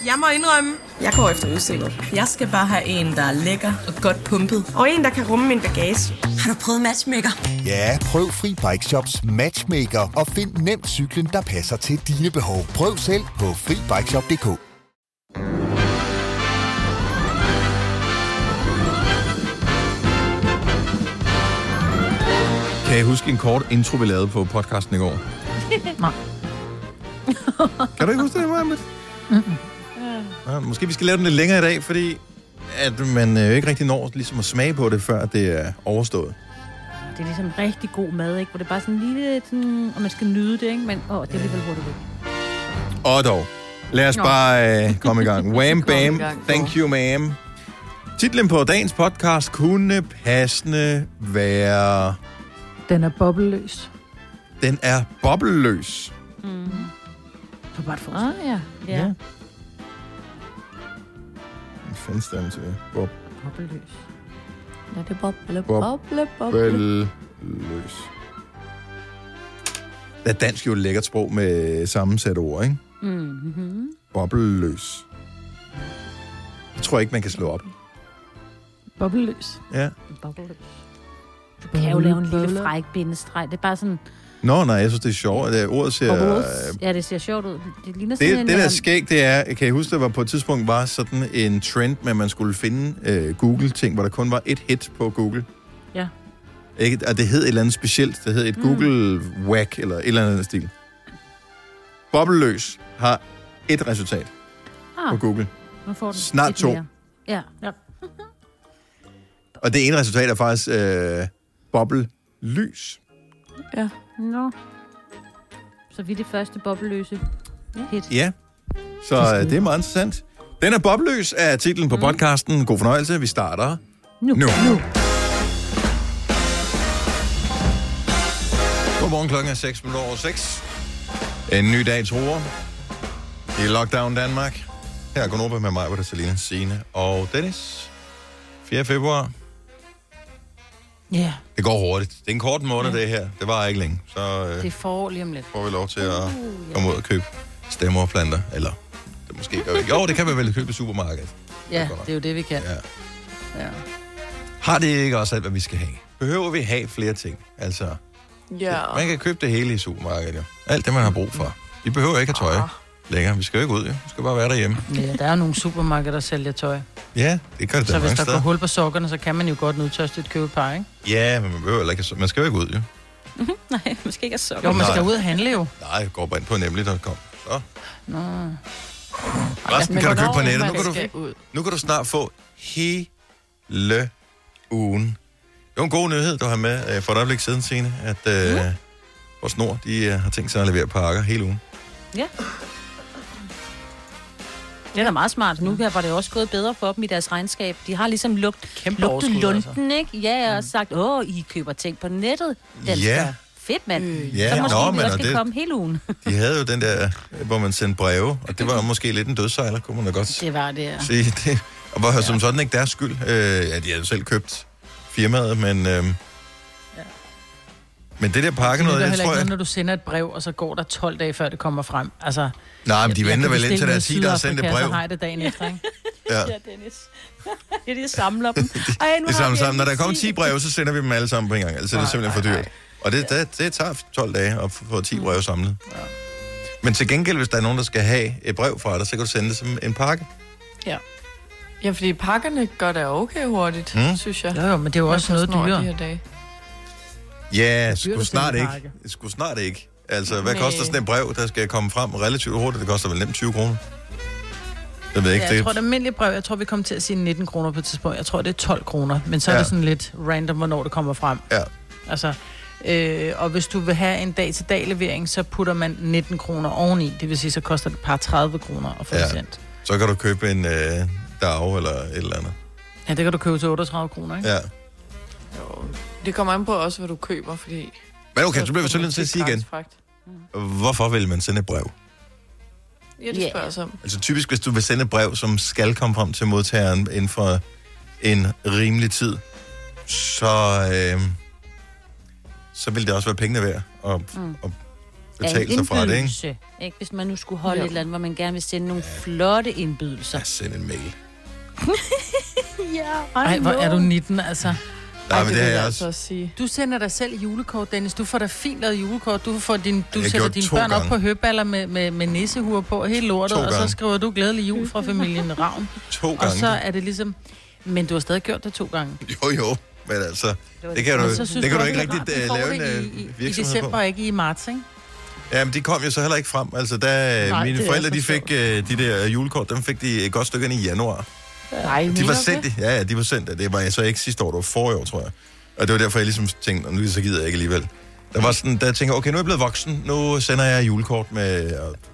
Jeg må indrømme, jeg går efter udstyret. Jeg skal bare have en, der er lækker og godt pumpet. Og en, der kan rumme min bagage. Har du prøvet Matchmaker? Ja, prøv Free Bike Shops Matchmaker og find nemt cyklen, der passer til dine behov. Prøv selv på FriBikeShop.dk. Kan jeg huske en kort intro, vi lavede på podcasten i går? Nej. Kan du ikke huske det, Mohammed? Ja, måske vi skal lave den lidt længere i dag, fordi at man ikke rigtig når ligesom at smage på det, før det er overstået. Det er ligesom rigtig god mad, ikke? Hvor det er bare sådan lille, sådan, og man skal nyde det, ikke? Men det er alligevel hurtigt væk. Og dog. Lad os bare komme i gang. Wham, bam, thank you, ma'am. Titlen på dagens podcast kunne passende være... Den er bobbelløs. Den er bobbelløs. Mm. Du bare et ja. Hvad fanden stemmer til? Bobbelløs. Ja, det er bobbelløs. Det er dansk jo et lækkert sprog med sammensatte ord, ikke? Mm-hmm. Bobbelløs. Det tror jeg ikke, man kan slå op. Bobbelløs. Ja. Bobbelløs. Du kan jo lave en lille fræk bindestreg. Det er bare sådan... Nå, nej, jeg synes, det er sjovt. Det ordet ser... Ja, det ser sjovt ud. Det ligner sådan det der skæg, det er... Kan I huske, der var på et tidspunkt var sådan en trend med, at man skulle finde Google-ting, hvor der kun var et hit på Google. Ja. Ikke? Og det hed et eller andet specielt. Det hed et Google-whack, eller et eller andet stil. Bobbelløs har et resultat på Google. Snart 2. Ja. Og det ene resultat er faktisk bobbellys. Ja. Nå. Så vi er det første bobbelløse hit. Ja, så det er meget interessant. Den er bobbelløs er titlen på podcasten. God fornøjelse. Vi starter nu. Godmorgen, klokken er 6:06. En ny dag truer i Lockdown Danmark. Her er Gunova med mig, hvor der er Selina, Signe og Dennis. 4. februar. Ja. Yeah. Det går hurtigt. Det er en kort måned, det her. Det var ikke længe. Så det får lige om lidt. Får vi lov til at komme ud og købe stemmerplanter. Eller det måske jo, det kan vi vel købe i supermarkedet. Ja, det er jo det, vi kan. Ja. Har det ikke også alt, hvad vi skal have? Behøver vi have flere ting? Altså, man kan købe det hele i supermarkedet, jo. Alt det, man har brug for. Vi behøver ikke have tøj længere. Vi skal jo ikke ud, jo. Vi skal bare være derhjemme. Ja, der er nogle supermarkeder, der sælger tøj. Ja, det gør det så der hvis der går hul på sokkerne, så kan man jo godt nødtørstigt købe et par, ikke? Ja, men man behøver ikke. Man skal jo ikke ud, jo. Nej, man skal ikke have sokker. Jo, man skal ud og handle jo. Nej, jeg går bare ind på nemlig.com. Så. Nå. Resten kan du købe på nettet. Nu kan du snart få hele ugen. Det var en god nyhed, du har med for et øjeblik siden, Signe, at vores Nord, de har tænkt sig at levere pakker hele ugen. Ja. Det er da meget smart. Nu var det også gået bedre for dem i deres regnskab. De har ligesom lugtet lunden, altså. Ikke? Ja, og sagt, I køber ting på nettet. Den skal fedt, mand. Så måske vi også skal komme hele ugen. De havde jo den der, hvor man sendte breve, og det var måske lidt en dødsejler, kunne man da godt det var det, ja. sige. Det, og var som sådan ikke deres skyld. De havde selv købt firmaet, men... Men det der pakke noget, jeg tror ikke, når du sender et brev, og så går der 12 dage, før det kommer frem. Altså, nej, men de venter vel indtil der er 10, der har sendt et brev. Så har jeg det dagen efter, ikke? Ja, Dennis. De samler dem. Det samler sammen. Når der kommer 10 breve, så sender vi dem alle sammen på en gang. Altså, det er simpelthen for dyrt. Og det tager 12 dage at få 10 breve samlet. Ja. Men til gengæld, hvis der er nogen, der skal have et brev fra dig, så kan du sende det som en pakke. Ja. Ja, fordi pakkerne går da okay hurtigt, synes jeg. Jo, men det er jo også noget dyrere. Ja, sgu snart ikke. Altså, hvad koster sådan et brev, der skal komme frem relativt hurtigt? Det koster vel nemt 20 kroner? Jeg ved ikke, jeg tror, det almindelige brev, jeg tror, vi kommer til at sige 19 kroner på et tidspunkt. Jeg tror, det er 12 kroner, men så er det sådan lidt random, hvornår det kommer frem. Ja. Altså, og hvis du vil have en dag-til-dag-levering, så putter man 19 kroner oveni. Det vil sige, så koster det et par 30 kroner at få sendt. Så kan du købe en dag eller et eller andet. Ja, det kan du købe til 38 kroner, ikke? Ja. Jo, det kommer an på også, hvad du køber, fordi... Men okay, så bliver vi så nødt til at sige igen. Hvorfor vil man sende et brev? Ja, det spørger sig om. Altså typisk, hvis du vil sende et brev, som skal komme frem til modtageren inden for en rimelig tid, så vil det også være pengene værd betale sig fra det, ikke? Hvis man nu skulle holde et eller andet, hvor man gerne vil sende nogle flotte indbydelser. Ja, send en mail. Ej, hvor er du 19, altså. Nej, men det er jeg også sige. Du sender dig selv julekort, Dennis. Du får da fint lavet julekort. Du sætter dine børn op på høballer med nissehuer på hele lortet, og så skriver du glædelig jul fra familien Ravn. 2 gange. Og så er det ligesom... Men du har stadig gjort det 2 gange. Jo. Men altså, det kan du ikke rigtig lave en virksomhed på. I december, ikke i marts, ikke? Ja, men de kom jo så heller ikke frem. Altså, mine forældre, de fik de der julekort, dem fik de et godt stykke ind i januar. Nej, de var sendt det. Ja, de var sendt. Det var jeg så ikke sidste år, det var forrige år, tror jeg. Og det var derfor, jeg ligesom tænkte, nu så gider jeg ikke alligevel. Der var sådan, der tænkte okay, nu er jeg blevet voksen, nu sender jeg julekort med,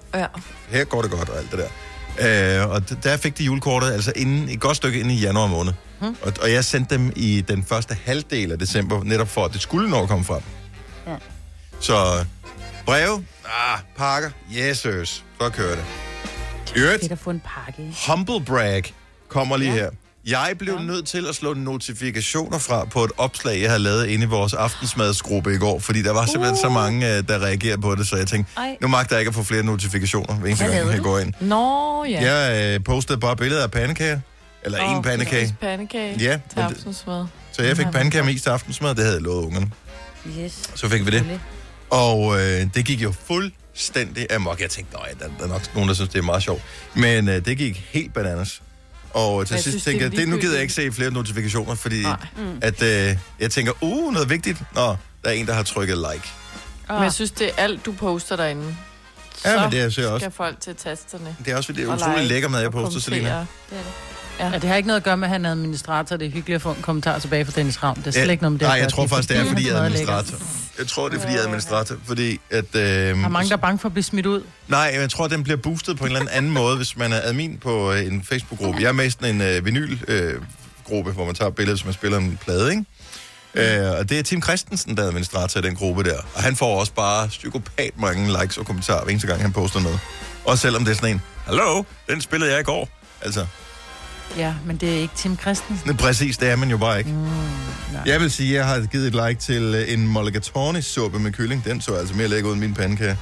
her går det godt og alt det der. Og der fik de julekortet, altså et godt stykke ind i januar måned. Og jeg sendte dem i den første halvdel af december, netop for, at det skulle nå at komme frem. Ja. Så breve, pakker, Jesus, så kører det. Det er få en pakke. Humble brag kommer lige her. Jeg blev nødt til at slå notifikationer fra på et opslag, jeg havde lavet inde i vores aftensmadsgruppe i går, fordi der var simpelthen så mange, der reagerede på det, så jeg tænkte, nu magter jeg ikke at få flere notifikationer, hver eneste gang jeg går ind. Nå, ja. Jeg postede bare billeder af pandekager, eller en pandekage. Pandekage til aftensmad. Så jeg fik pandekager med is til aftensmad, det havde jeg lovet ungerne. Yes. Så fik vi det. Og det gik jo fuldstændig amok. Jeg tænkte, der er nok nogen, der synes, det er meget sjovt. Men det gik helt bananas. Og til sidst tænker jeg, nu gider jeg ikke se flere notifikationer, fordi at, jeg tænker, noget vigtigt. Nå, der er en, der har trykket like. Men jeg synes, det er alt, du poster derinde. Ja, men det er så også. Skal folk til tasterne. Det er også, fordi det er utroligt lækker mad, jeg poster, Selina. Det er det. Ja, det har ikke noget at gøre med, at han er administrator. Det er hyggeligt at få en kommentar tilbage fra Dennis Ravn. Det er slet ikke noget med det. Nej, jeg tror faktisk, det er, fordi jeg er administrator. Jeg tror, det er, fordi jeg er administrator, fordi at... Der er mange, der er bange for at blive smidt ud. Nej, jeg tror, den bliver boostet på en eller anden måde, hvis man er admin på en Facebook-gruppe. Jeg er med i sådan en vinyl-gruppe, hvor man tager billeder, som man spiller en plade, ikke? Og det er Tim Christensen, der er administrator i den gruppe der. Og han får også bare psykopat mange likes og kommentarer, hver eneste gang han poster noget. Også selvom det er sådan en, hallo, den spillede jeg i går. Altså... Ja, men det er ikke Tim Christensen. Præcis, det er man jo bare ikke. Jeg vil sige, at jeg har givet et like til en mulligatawny-suppe med kylling. Den så altså mere lækker ud end min pandekage.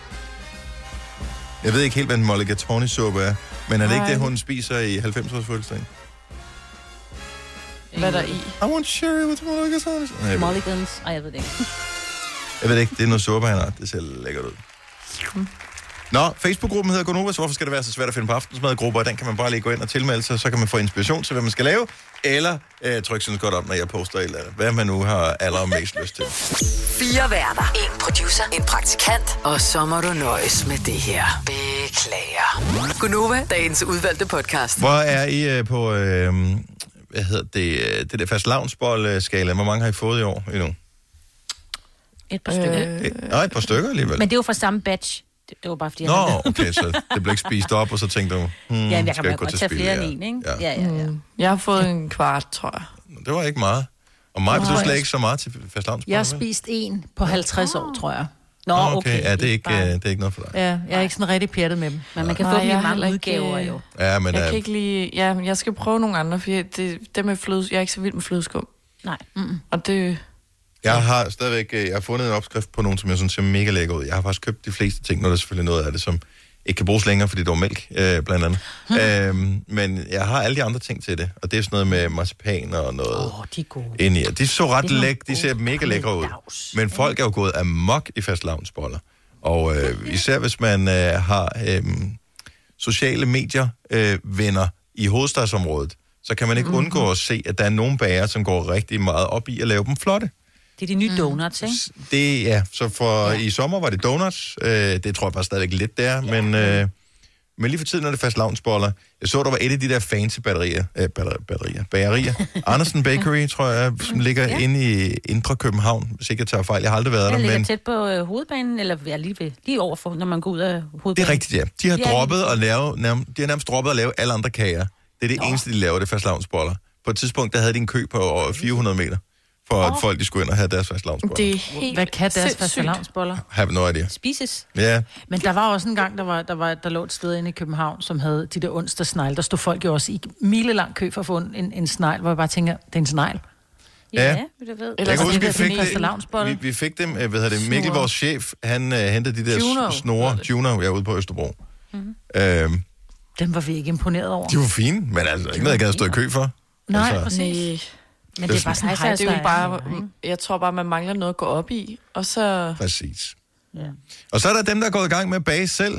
Jeg ved ikke helt, hvad en mulligatawny-suppe er. Men er det ikke det, hun spiser i 90-års fødselsdagen? Hvad er der i? I want sherry with mulligatawny. Mulligans. Ej, jeg ved det ikke. Jeg ved ikke, det er noget suppe, han har. Det ser lækkert ud. Nå, Facebook-gruppen hedder Gonova, så hvorfor skal det være så svært at finde på aftensmadgrupper? Den kan man bare lige gå ind og tilmelde sig, så kan man få inspiration til, hvad man skal lave, eller trykke sådan godt op, når jeg poster et eller andet. Hvad man nu har allermest lyst til. 4 værter, 1 producer, en praktikant, og så må du nøjes med det her. Beklager. Gonova, dagens udvalgte podcast. Hvor er I på, hvad hedder det der fastelavnsbold-skala? Hvor mange har I fået i år endnu? Et par stykker. Et par stykker alligevel. Men det er jo fra samme batch. Det var bare fordi, okay, så det blev ikke spist op, og så tænkte du, jeg kan godt tage flere end en, ikke? Ja. Jeg har fået en kvart, tror jeg. Det var ikke meget. Og mig betyder slet ikke så meget til fastelavnsbold. Jeg har spist en på 50 år, tror jeg. Nå, okay. Ja, det er ikke noget for dig. Ja, jeg er ikke sådan rigtig pjattet med dem. Men man kan få dem i mange udgaver, jo. Ja, men jeg kan ikke lide... Ja, jeg skal prøve nogle andre, for det med fløde... Jeg er ikke så vild med flødeskum. Nej. Og det... Jeg har stadigvæk jeg har fundet en opskrift på nogen, som jeg synes ser mega lækker ud. Jeg har faktisk købt de fleste ting, når der er selvfølgelig noget af det, som ikke kan bruges længere, fordi det var mælk, blandt andet. Men jeg har alle de andre ting til det, og det er sådan noget med marcipan og noget de er gode. Ind i. De så ret lækre, de ser mega lækre ud. Men folk er jo gået amok i fastelavnsboller. Og især hvis man har sociale medier venner i hovedstadsområdet, så kan man ikke undgå at se, at der er nogle bager, som går rigtig meget op i at lave dem flotte. Det er de nye donuts, ikke? Det, så i sommer var det donuts. Det tror jeg bare stadigvæk lidt der, men lige for tiden er det fastelavnsboller. Jeg så, der var et af de der fancy bagerier. Andersen Bakery, tror jeg, som ligger inde i Indre København, hvis ikke jeg tager fejl. Jeg har aldrig været der. Det ligger tæt på hovedbanen, eller lige overfor, når man går ud af hovedbanen. Det er rigtigt, ja. De har nærmest droppet at lave alle andre kager. Det er det eneste, de laver, det fastelavnsboller. På et tidspunkt, der havde de en kø på over 400 meter. For at folk, de skulle ind og have deres fastelavnsboller. Det er helt Hvad kan deres fastelavnsboller? Have no idea. Spises. Ja. Men der var også en gang, der lå et sted inde i København, som havde de der onsdagsnegle. Der stod folk jo også i milelang kø for at få en snegl, hvor jeg bare tænker, det er en snegl. Ja, det ved. Jeg kan huske, vi fik dem, Mikkel, vores chef, han hentede de der snore, Juno, ude på Østerbro. Dem var vi ikke imponeret over. De var fine, men altså ikke noget, jeg gad stå i kø for. Nej, altså. Præcis. Men det er bare sådan, det er jo bare, jeg tror bare, man mangler noget at gå op i, og så... Præcis. Ja. Og så er der dem, der er gået i gang med at bage selv.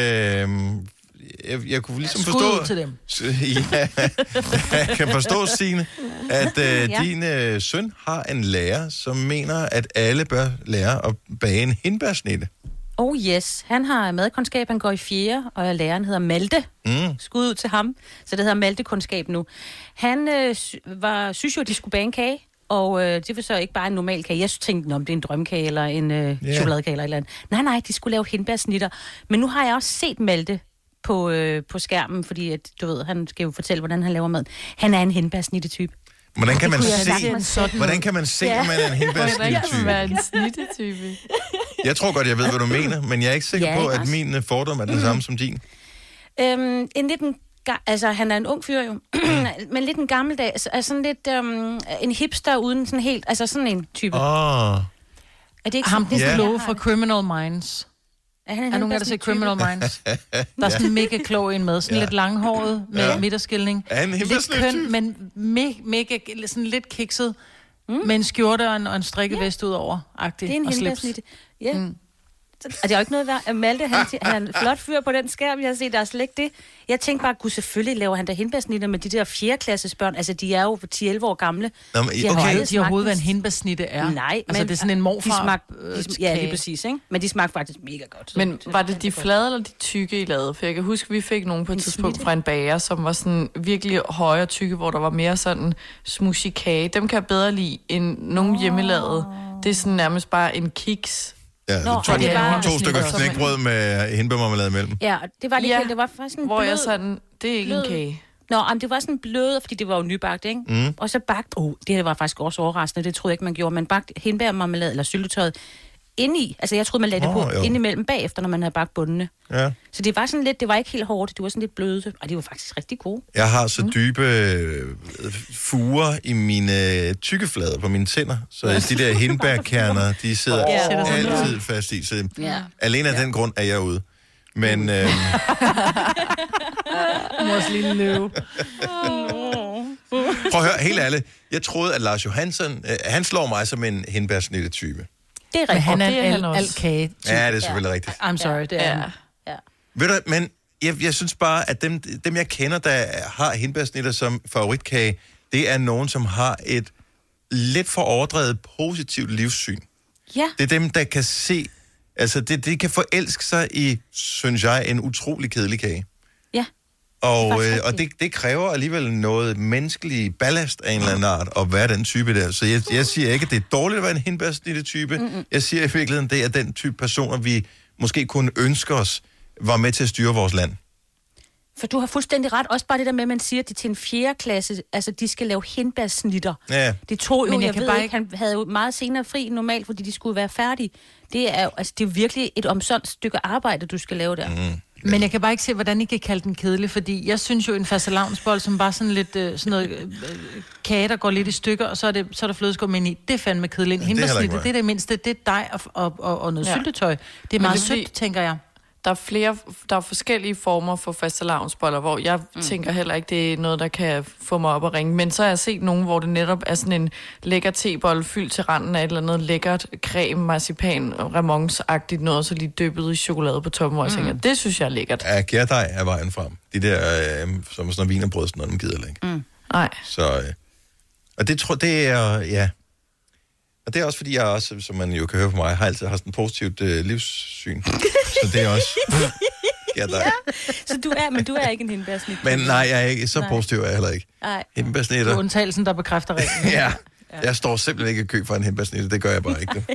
Jeg kunne ligesom forstå... til dem. Ja, jeg kan forstå, Signe, at din søn har en lærer, som mener, at alle bør lære at bage en hindbærsnitte. Oh yes, han har madkundskab, han går i 4, og læreren hedder Malte. Skud ud til ham, så det hedder Malte-kundskab nu. Han synes jo, at de skulle bage en kage, og det var så ikke bare en normal kage. Jeg tænkte, om det er en drømkage eller en chokoladekage eller et eller andet. Nej, de skulle lave hindbærsnitter. Men nu har jeg også set Malte på skærmen, fordi at, du ved, han skal jo fortælle, hvordan han laver mad. Han er en hindbærsnitte-type. Hvordan kan man se, om man er en hindbærsnitte-type? Jeg tror godt, jeg ved, hvad du mener, men jeg er ikke sikker på, at min fordom er den samme som din. Han er en ung fyr jo, men lidt en gammeldags, altså sådan lidt en hipster uden sådan helt, altså sådan en type. Er det ikke ham, den kloge fra Criminal Minds? Er nogen af der set Criminal Minds? Der er sådan en mega klog en med, sådan lidt langhåret med midterskilning. Lidt køn, men mega sådan lidt kikset, med en skjorte og en strikkevest ud over-agtig. Det er en hindbærsnitte. Ja. Og det er jo ikke noget værd. Malte, han er en flot fyr på den skærm, jeg har set, der er slet ikke det. Jeg tænkte bare, gud, selvfølgelig laver han der hindbærsnitter med de der 4. klasses børn. Altså, de er jo 10-11 år gamle. Nå, men, de har overhovedet, hvad en hindbærsnitte er. Nej, altså, det er sådan en morfar. Ja, lige præcis, ikke? Men de smagte faktisk mega godt. Men var det de flade eller de tykke, I lavede? For jeg kan huske, vi fik nogen på et tidspunkt fra en bager, som var sådan virkelig høje og tykke, hvor der var mere sådan smushy kage. Dem kan jeg bedre lide end nogen hjemmelavet. Det er sådan nærmest bare en kiks. Ja, to stykker knækbrød med hindbærmarmelade imellem. Ja, det var lige det var faktisk en hvor blød, jeg sådan, det er ikke en kage. Men det var sådan blød, fordi det var jo nybagt, ikke? Og så bagt, det var faktisk også overraskende, det troede jeg ikke, man gjorde. Man bagte hindbærmarmelade eller syltetøjet indeni. Altså, jeg troede, man lagde det på indimellem bagefter, når man havde bagt bundene. Ja. Så det var sådan lidt, det var ikke helt hårdt, det var sådan lidt bløde, og det var faktisk rigtig gode. Jeg har så dybe fuger i mine tykkeflader på mine tænder, så de der hindbærkerner, de sidder altid fast i. Så alene af den grund er jeg ude. Men... Mors lille løve. Prøv at høre, helt ærligt. Jeg troede, at Lars Johansson, han slår mig som en hindbærsnitte-type. Det er rigtigt. Han er en alt-kage. Ja, det er selvfølgelig rigtigt. I'm sorry, det er han. Ja. Ved du, men jeg synes bare, at dem jeg kender, der har hindbærsnitter som favoritkage, det er nogen, som har et lidt for overdrevet positivt livssyn. Ja. Det er dem, der kan se, altså de kan forelske sig i, synes jeg, en utrolig kedelig kage. Ja. Og det kræver alligevel noget menneskelig ballast af en eller anden art at være den type der. Så jeg siger ikke, at det er dårligt at være en hindbærsnitte-type. Jeg siger i virkeligheden, det er den type personer, vi måske kunne ønske os, var med til at styre vores land. For du har fuldstændig ret. Også bare det der med, at man siger, at det til en 4. klasse, altså de skal lave hindbærsnitter. Ja. Det tog jo, men jeg ved ikke, han havde jo meget senere fri normalt, fordi de skulle være færdige. Det er virkelig et omsondt stykke arbejde, du skal lave der. Men jeg kan bare ikke se, hvordan I kan kalde den kedelig, fordi jeg synes jo en fastelavnsbold, som bare sådan lidt sådan noget kage, der går lidt i stykker, og så er der flødeskum ind i. Det er fandme kedeligt. Hindbærsnitte, det er det mindste. Det er dej og noget syltetøj. Det er meget sødt, tænker jeg. Der er forskellige former for fastelavnsboller, hvor jeg tænker heller ikke, det er noget, der kan få mig op at ringe. Men så har jeg set nogen, hvor det netop er sådan en lækker tebolle fyldt til randen af et eller andet lækkert creme, marcipan, remonsagtigt noget, så lige dyppet i chokolade på toppen, hvor jeg tænker, det synes jeg er lækkert. Ja, gærdej er vejen frem. De der, som sådan noget wienerbrød, sådan noget, dem gider ikke. Nej. Så, og det er, ja... Og det er også, fordi jeg også, som man jo kan høre på mig, har altid haft sådan et positivt livssyn. Så det er også... Ja, så du er ikke en hindbærsnit. Men nej, jeg er ikke så positiv, er jeg heller ikke. Hindbærsnitter. Det er undtagelsen, der bekræfter reglen. Ja, jeg står simpelthen ikke i kø for en hindbærsnitter. Det gør jeg bare ikke.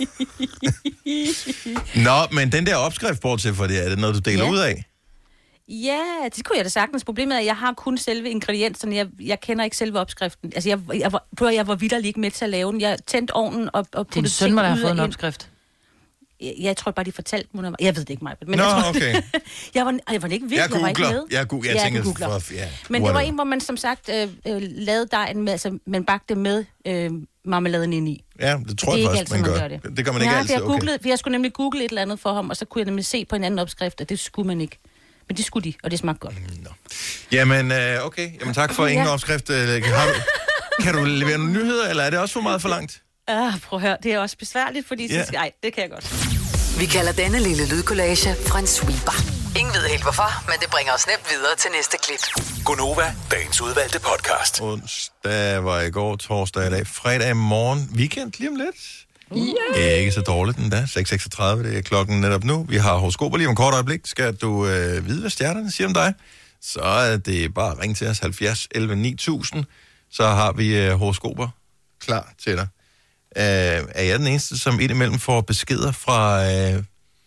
Nå, men den der opskrift, bortset for det, er det noget, du deler ud af? Ja, det kunne jeg da sagtens. Problemet er, at jeg har kun selve ingredienserne. Jeg kender ikke selve opskriften. Altså, jeg var vitterlig ikke med til at lave den. Jeg tændte ovnen og puttede din søn må da have fået en opskrift. Jeg tror bare, de fortalte mig. Jeg ved det ikke mig. Men okay. jeg var ikke vild. Jeg tænker, men det var en, hvor man som sagt lavede dejen med, altså man bagte med marmeladen ind i. Ja, det tror jeg faktisk, man gør. Det gør man ikke altid. Jeg skulle nemlig google et eller andet for ham, og så kunne jeg nemlig se på en anden opskrift, at det skulle man ikke. Men det skulle de, og det smagte godt. Nå. Jamen, okay. Jamen, tak for ingen opskrift. Kan du levere nogle nyheder, eller er det også for meget for langt? Prøv at høre, det er også besværligt, fordi nej, det kan jeg godt. Vi kalder denne lille lydkollage en sweeper. Ingen ved helt hvorfor, men det bringer os nemt videre til næste klip. Gonova, dagens udvalgte podcast. Onsdag var i går, torsdag i dag, fredag i morgen, weekend lige om lidt. Ikke så dårligt den da. 6:36, det er klokken netop nu. Vi har horoskoper lige om kort øjeblik. Skal du vide, hvad stjernerne siger om dig? Så er det bare at ringe til os 70 11 9000. Så har vi horoskoper klar til dig. Er jeg den eneste, som indimellem får beskeder fra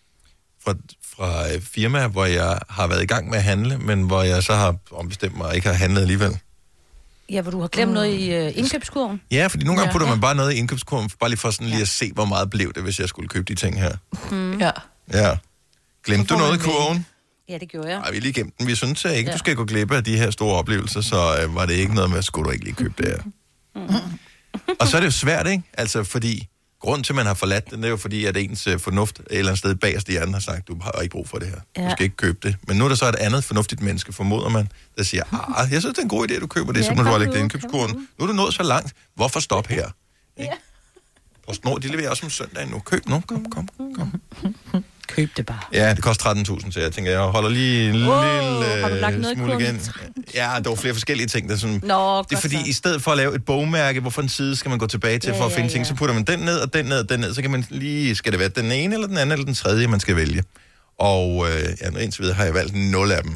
firmaer, hvor jeg har været i gang med at handle, men hvor jeg så har ombestemt mig og ikke har handlet alligevel? Ja, hvor du har glemt noget i indkøbskurven? Ja, fordi nogle gange putter man bare noget i indkøbskurven, bare lige for sådan lige at se, hvor meget blev det, hvis jeg skulle købe de ting her. Ja. Glemte du noget i kurven? Ja, det gjorde jeg. Nej, vi lige glemte den. Vi synes ikke, du skal gå glip af de her store oplevelser, så var det ikke noget med, at skulle du ikke lige købe det her. Og så er det jo svært, ikke? Altså, fordi grunden til, at man har forladt den, det er jo fordi, at ens fornuft et eller andet sted bagerst i hjernen har sagt, du har ikke brug for det her. Du skal ikke købe det. Men nu er der så et andet fornuftigt menneske, formoder man, der siger, jeg synes, det er en god idé, at du køber det, så må du have lægget det i indkøbskurven. Nu er du nået så langt. Hvorfor stop her? Ikke? PostNord, de leverer også om søndagen nu. Køb nu. Kom. Køb det bare. Ja, det koster 13.000, så jeg tænker, jeg holder lige en lille smule igen. Ja, der var flere forskellige ting. Der sådan, det er fordi, i stedet for at lave et bogmærke, hvorfor en side skal man gå tilbage til for at finde ting, så putter man den ned, og den ned, og den ned. Så kan man lige, skal det være den ene, eller den anden, eller den tredje, man skal vælge. Og indtil videre har jeg valgt 0 af dem.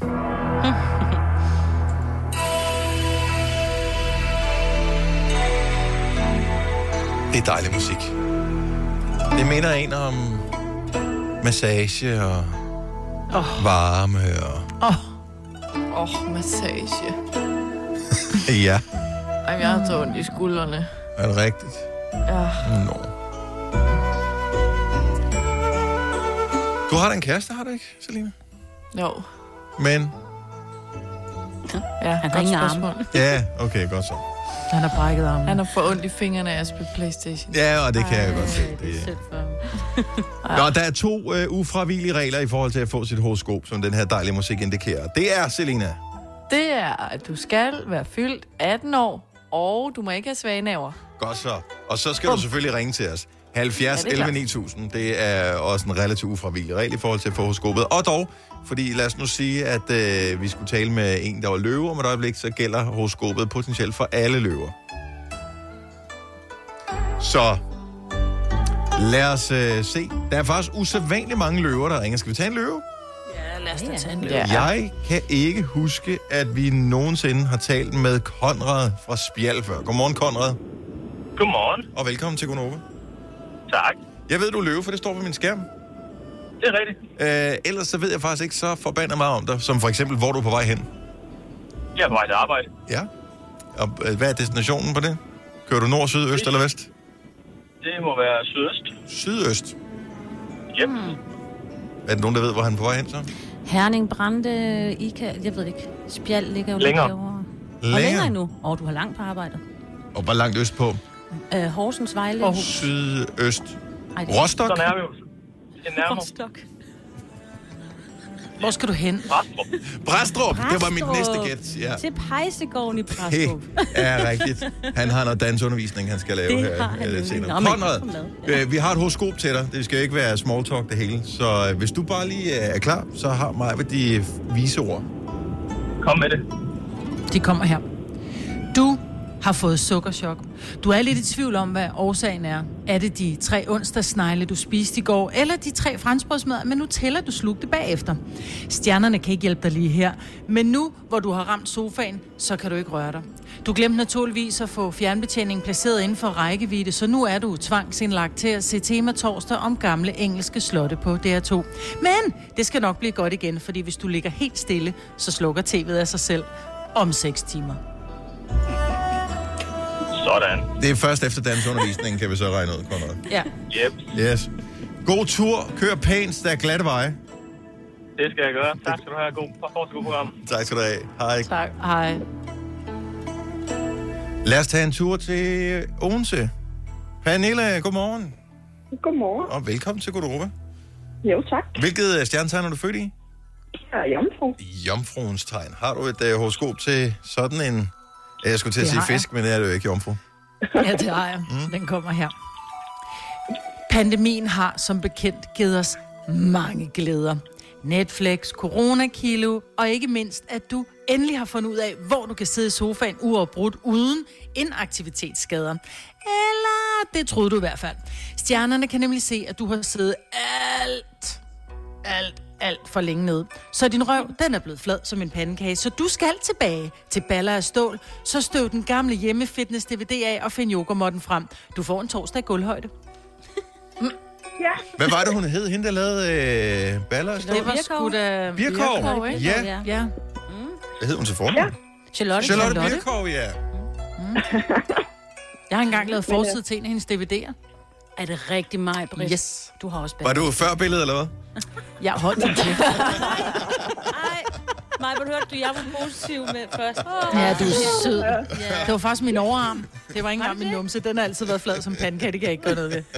Det er dejlig musik. Det minder en om massage og varme og... massage. Ja. Ej, jeg har så ondt i skuldrene. Er det rigtigt? Ja. Nå. Du har da en kæreste, har du ikke, Selina? Jo. Men? Ja, han ringer armen. Ja, okay, godt så. Han har brækket armen. Han har for ondt i fingrene af at spille PlayStation. Ja, og det kan jeg godt se. Nå, der er 2 ufravigelige regler i forhold til at få sit horoskop, som den her dejlige musik indikerer. Det er, Selina. Det er, at du skal være fyldt 18 år, og du må ikke have svage næver. Godt så. Og så skal du selvfølgelig ringe til os. 70 11 9000. Det er også en relativt ufravigelig regel i forhold til at få horoskopet. Og dog, fordi lad os nu sige, at vi skulle tale med en, der var løve om et øjeblik, så gælder horoskopet potentielt for alle løver. Så lad os se. Der er faktisk usædvanligt mange løver, der ringer. Skal vi tage en løve? Ja, lad os da tage en løve. Jeg kan ikke huske, at vi nogensinde har talt med Konrad fra Spjald før. Godmorgen, Konrad. Godmorgen. Og velkommen til Gonova. Tak. Jeg ved, du er løve, for det står på min skærm. Det er rigtigt. Ellers så ved jeg faktisk ikke så forbandet meget om dig, som for eksempel, hvor du er på vej hen. Jeg er på vej til arbejde. Ja. Og hvad er destinationen på det? Kører du nord, syd, øst eller vest? Det må være sydøst. Sydøst? Yep. Er der nogen, der ved, hvor han er på vej hen så? Herning, Brande, Ika, jeg ved ikke. Spjald ligger jo længere. Lidt derovre. Længere endnu? Du har langt på arbejde. Og hvor langt øst på? Horsens, Vejle. Sydøst. Rostock? Så er vi jo. Rostock. Hvor skal du hen? Brædstrup. Det var mit næste gæt. Ja. Til Pejsegården i Brædstrup. Ja, rigtigt. Han har noget dansundervisning, han skal lave det her senere. Konrad, vi har et horoskop til dig. Det skal ikke være small talk det hele. Så hvis du bare lige er klar, så har mig ved de vise ord. Kom med det. De kommer her. Du har fået sukkerchok. Du er lidt i tvivl om, hvad årsagen er. Er det de 3 onsdagssnegle, du spiste i går, eller de 3 franskbrødsmadder med Nutella, du slugte bagefter? Stjernerne kan ikke hjælpe dig lige her. Men nu, hvor du har ramt sofaen, så kan du ikke røre dig. Du glemte naturligvis at få fjernbetjeningen placeret inden for rækkevidde, så nu er du tvangsindlagt til at se Tema torsdag om gamle engelske slotte på DR2. Men det skal nok blive godt igen, fordi hvis du ligger helt stille, så slukker tv'et af sig selv om 6 timer. Sådan. Det er først efter dansundervisningen, kan vi så regne ud, Konrad. Ja. Yep. Yes. God tur. Kør pænt. Der er glatte veje. Det skal jeg gøre. Tak skal du have. God program. Tak skal du have. Hej. Tak. Hej. Lad os tage en tur til Odense. Pernille, godmorgen. Godmorgen. Og velkommen til Godova. Jo, tak. Hvilket stjernetegn er du født i? Jeg er jomfru. Jomfruens tegn. Har du et horoskop til sådan en... Jeg skulle til at sige fisk, men det er det jo ikke, jomfru. Ja, det har jeg. Den kommer her. Pandemien har som bekendt givet os mange glæder. Netflix, coronakilo og ikke mindst, at du endelig har fundet ud af, hvor du kan sidde i sofaen uafbrudt uden inaktivitetsskader. Eller det troede du i hvert fald. Stjernerne kan nemlig se, at du har siddet alt for længe ned. Så din røv, den er blevet flad som en pandekage, så du skal tilbage til baller af stål. Så støv den gamle hjemmefitness-DVD af og find yogamotten frem. Du får en torsdag i gulvhøjde. Ja. Hvad var det, hun hed? Hende, der lavede baller af stål? Det var sgu da... Birkov, ikke? Ja. Hvad hed hun til fornavn? Ja. Charlotte Birkov, ja. Jeg har engang lavet forside til en af hendes DVD'er. Er det rigtig mig, Britt? Yes. Du har også Var du før billedet, eller hvad? Jeg holdt den til. Nej, Maja, hvor hørte du, jeg var positiv med først. Ja, du er sød. Ja. Det var faktisk min overarm. Det var ikke engang min numse. Den har altid været flad som pandekage. Det kan jeg ikke gøre noget ved.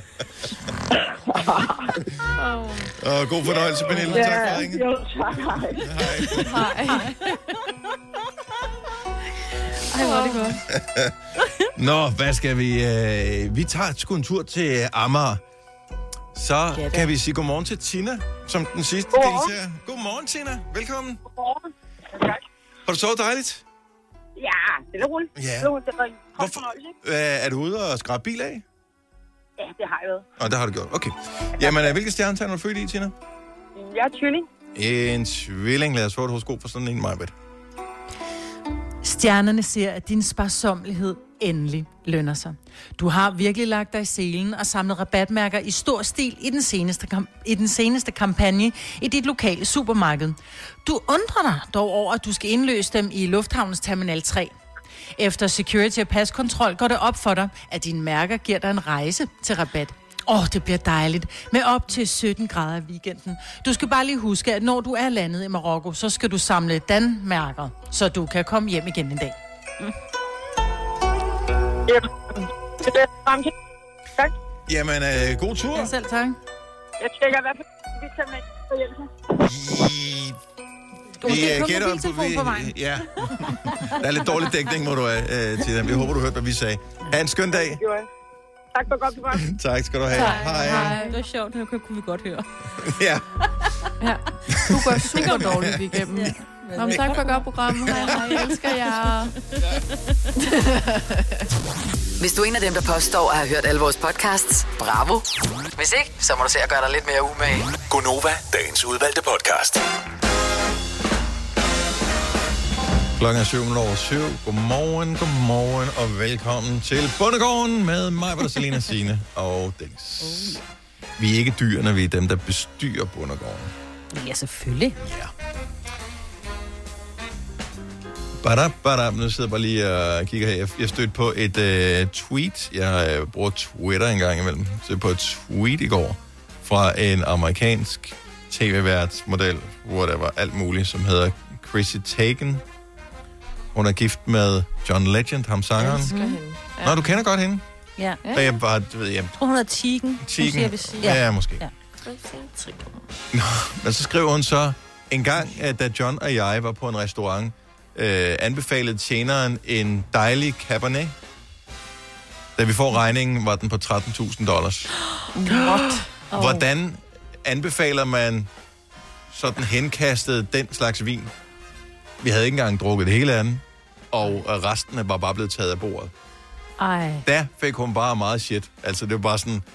God fornøjelse, Pernille. Tak for ringen. Jo, tak. Hej. Ej, hvor er det godt. Nå, hvad skal vi? Vi tager sgu en tur til Amager. Så kan vi sige godmorgen til Tina, som den sidste deltager. Godmorgen, Tina. Velkommen. Godmorgen. Tak. Har du sovet dejligt? Ja, det er roligt. Ja. Hvorfor? Er du ude og skrabe bil af? Ja, det har jeg været. Og det har du gjort. Okay. Jamen, hvilke stjernetegn er du født i, Tina? Jeg er tvilling. En tvilling. Lad os få et horoskop for sådan en, Majbet. Stjernerne ser, at din sparsommelighed endelig lønner sig. Du har virkelig lagt dig i selen og samlet rabatmærker i stor stil i den seneste kampagne i dit lokale supermarked. Du undrer dig dog over, at du skal indløse dem i Lufthavnens Terminal 3. Efter security og paskontrol går det op for dig, at dine mærker giver dig en rejse til rabat. Det bliver dejligt. Med op til 17 grader i weekenden. Du skal bare lige huske, at når du er landet i Marokko, så skal du samle Danmærker, så du kan komme hjem igen en dag. Tak. Jamen, god tur. Ja, selv tak. Jeg tjekker i hvert fald, vi tager med på hjælp. Vi gætter på vejen. Ja. Der er lidt dårlig dækning, hvor du er, Tina. Jeg håber, du hørte, hvad vi sagde. Ha' en skøn dag. Tak for godt program. Tak skal du have. Hej. Det var sjovt, det kunne vi godt høre. Ja. Du går super dårligt igennem. Ja. Nå, tak for godt program. Hej, jeg elsker jer. Hvis du er en af dem, der påstår at have hørt alle vores podcasts, bravo. Hvis ikke, så må du se at gøre dig lidt mere umage. Gonova, dagens udvalgte podcast. Klokken er 7:07. Godmorgen og velkommen til Bondegården med mig, hvor Selina, Signe og Dennis. Vi er ikke dyrene, vi er dem, der bestyrer Bondegården. Ja, selvfølgelig. Ja. Nu sidder jeg bare lige og kigger her. Jeg stødte på et tweet. Jeg bruger Twitter en gang imellem. Jeg stødte på et tweet i går fra en amerikansk tv-værtsmodel, whatever, alt muligt, som hedder Chrissy Teigen. Hun er gift med John Legend, ham sangeren. Ja. Nå, du kender godt hende? Ja. Og jeg bare, du ved, jeg tror, hun er Tigen. Ja, måske. Ja. Nå, men så skriver hun så, en gang, da John og jeg var på en restaurant, anbefalede tjeneren en dejlig Cabernet. Da vi får regningen, var den på $13,000. Hvordan anbefaler man sådan henkastet den slags vin? Vi havde ikke engang drukket det hele af den, og resten var bare blevet taget af bordet. Der fik hun bare meget shit. Altså, det var bare sådan...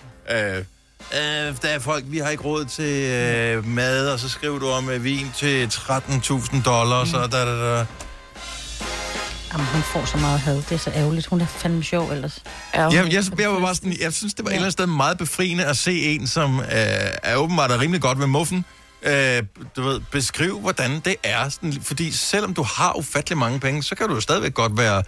der er folk, vi har ikke råd til mad, og så skriver du om vin til $13,000, og da. Jamen, hun får så meget had. Det er så ærgerligt. Hun er fandme sjov ellers. Jeg var bare sådan, jeg synes, det var et eller andet sted meget befriende at se en, som er åbenbart rimelig godt ved muffen, du ved, beskrive, hvordan det er. Sådan, fordi selvom du har ufattelig mange penge, så kan du jo stadigvæk godt være...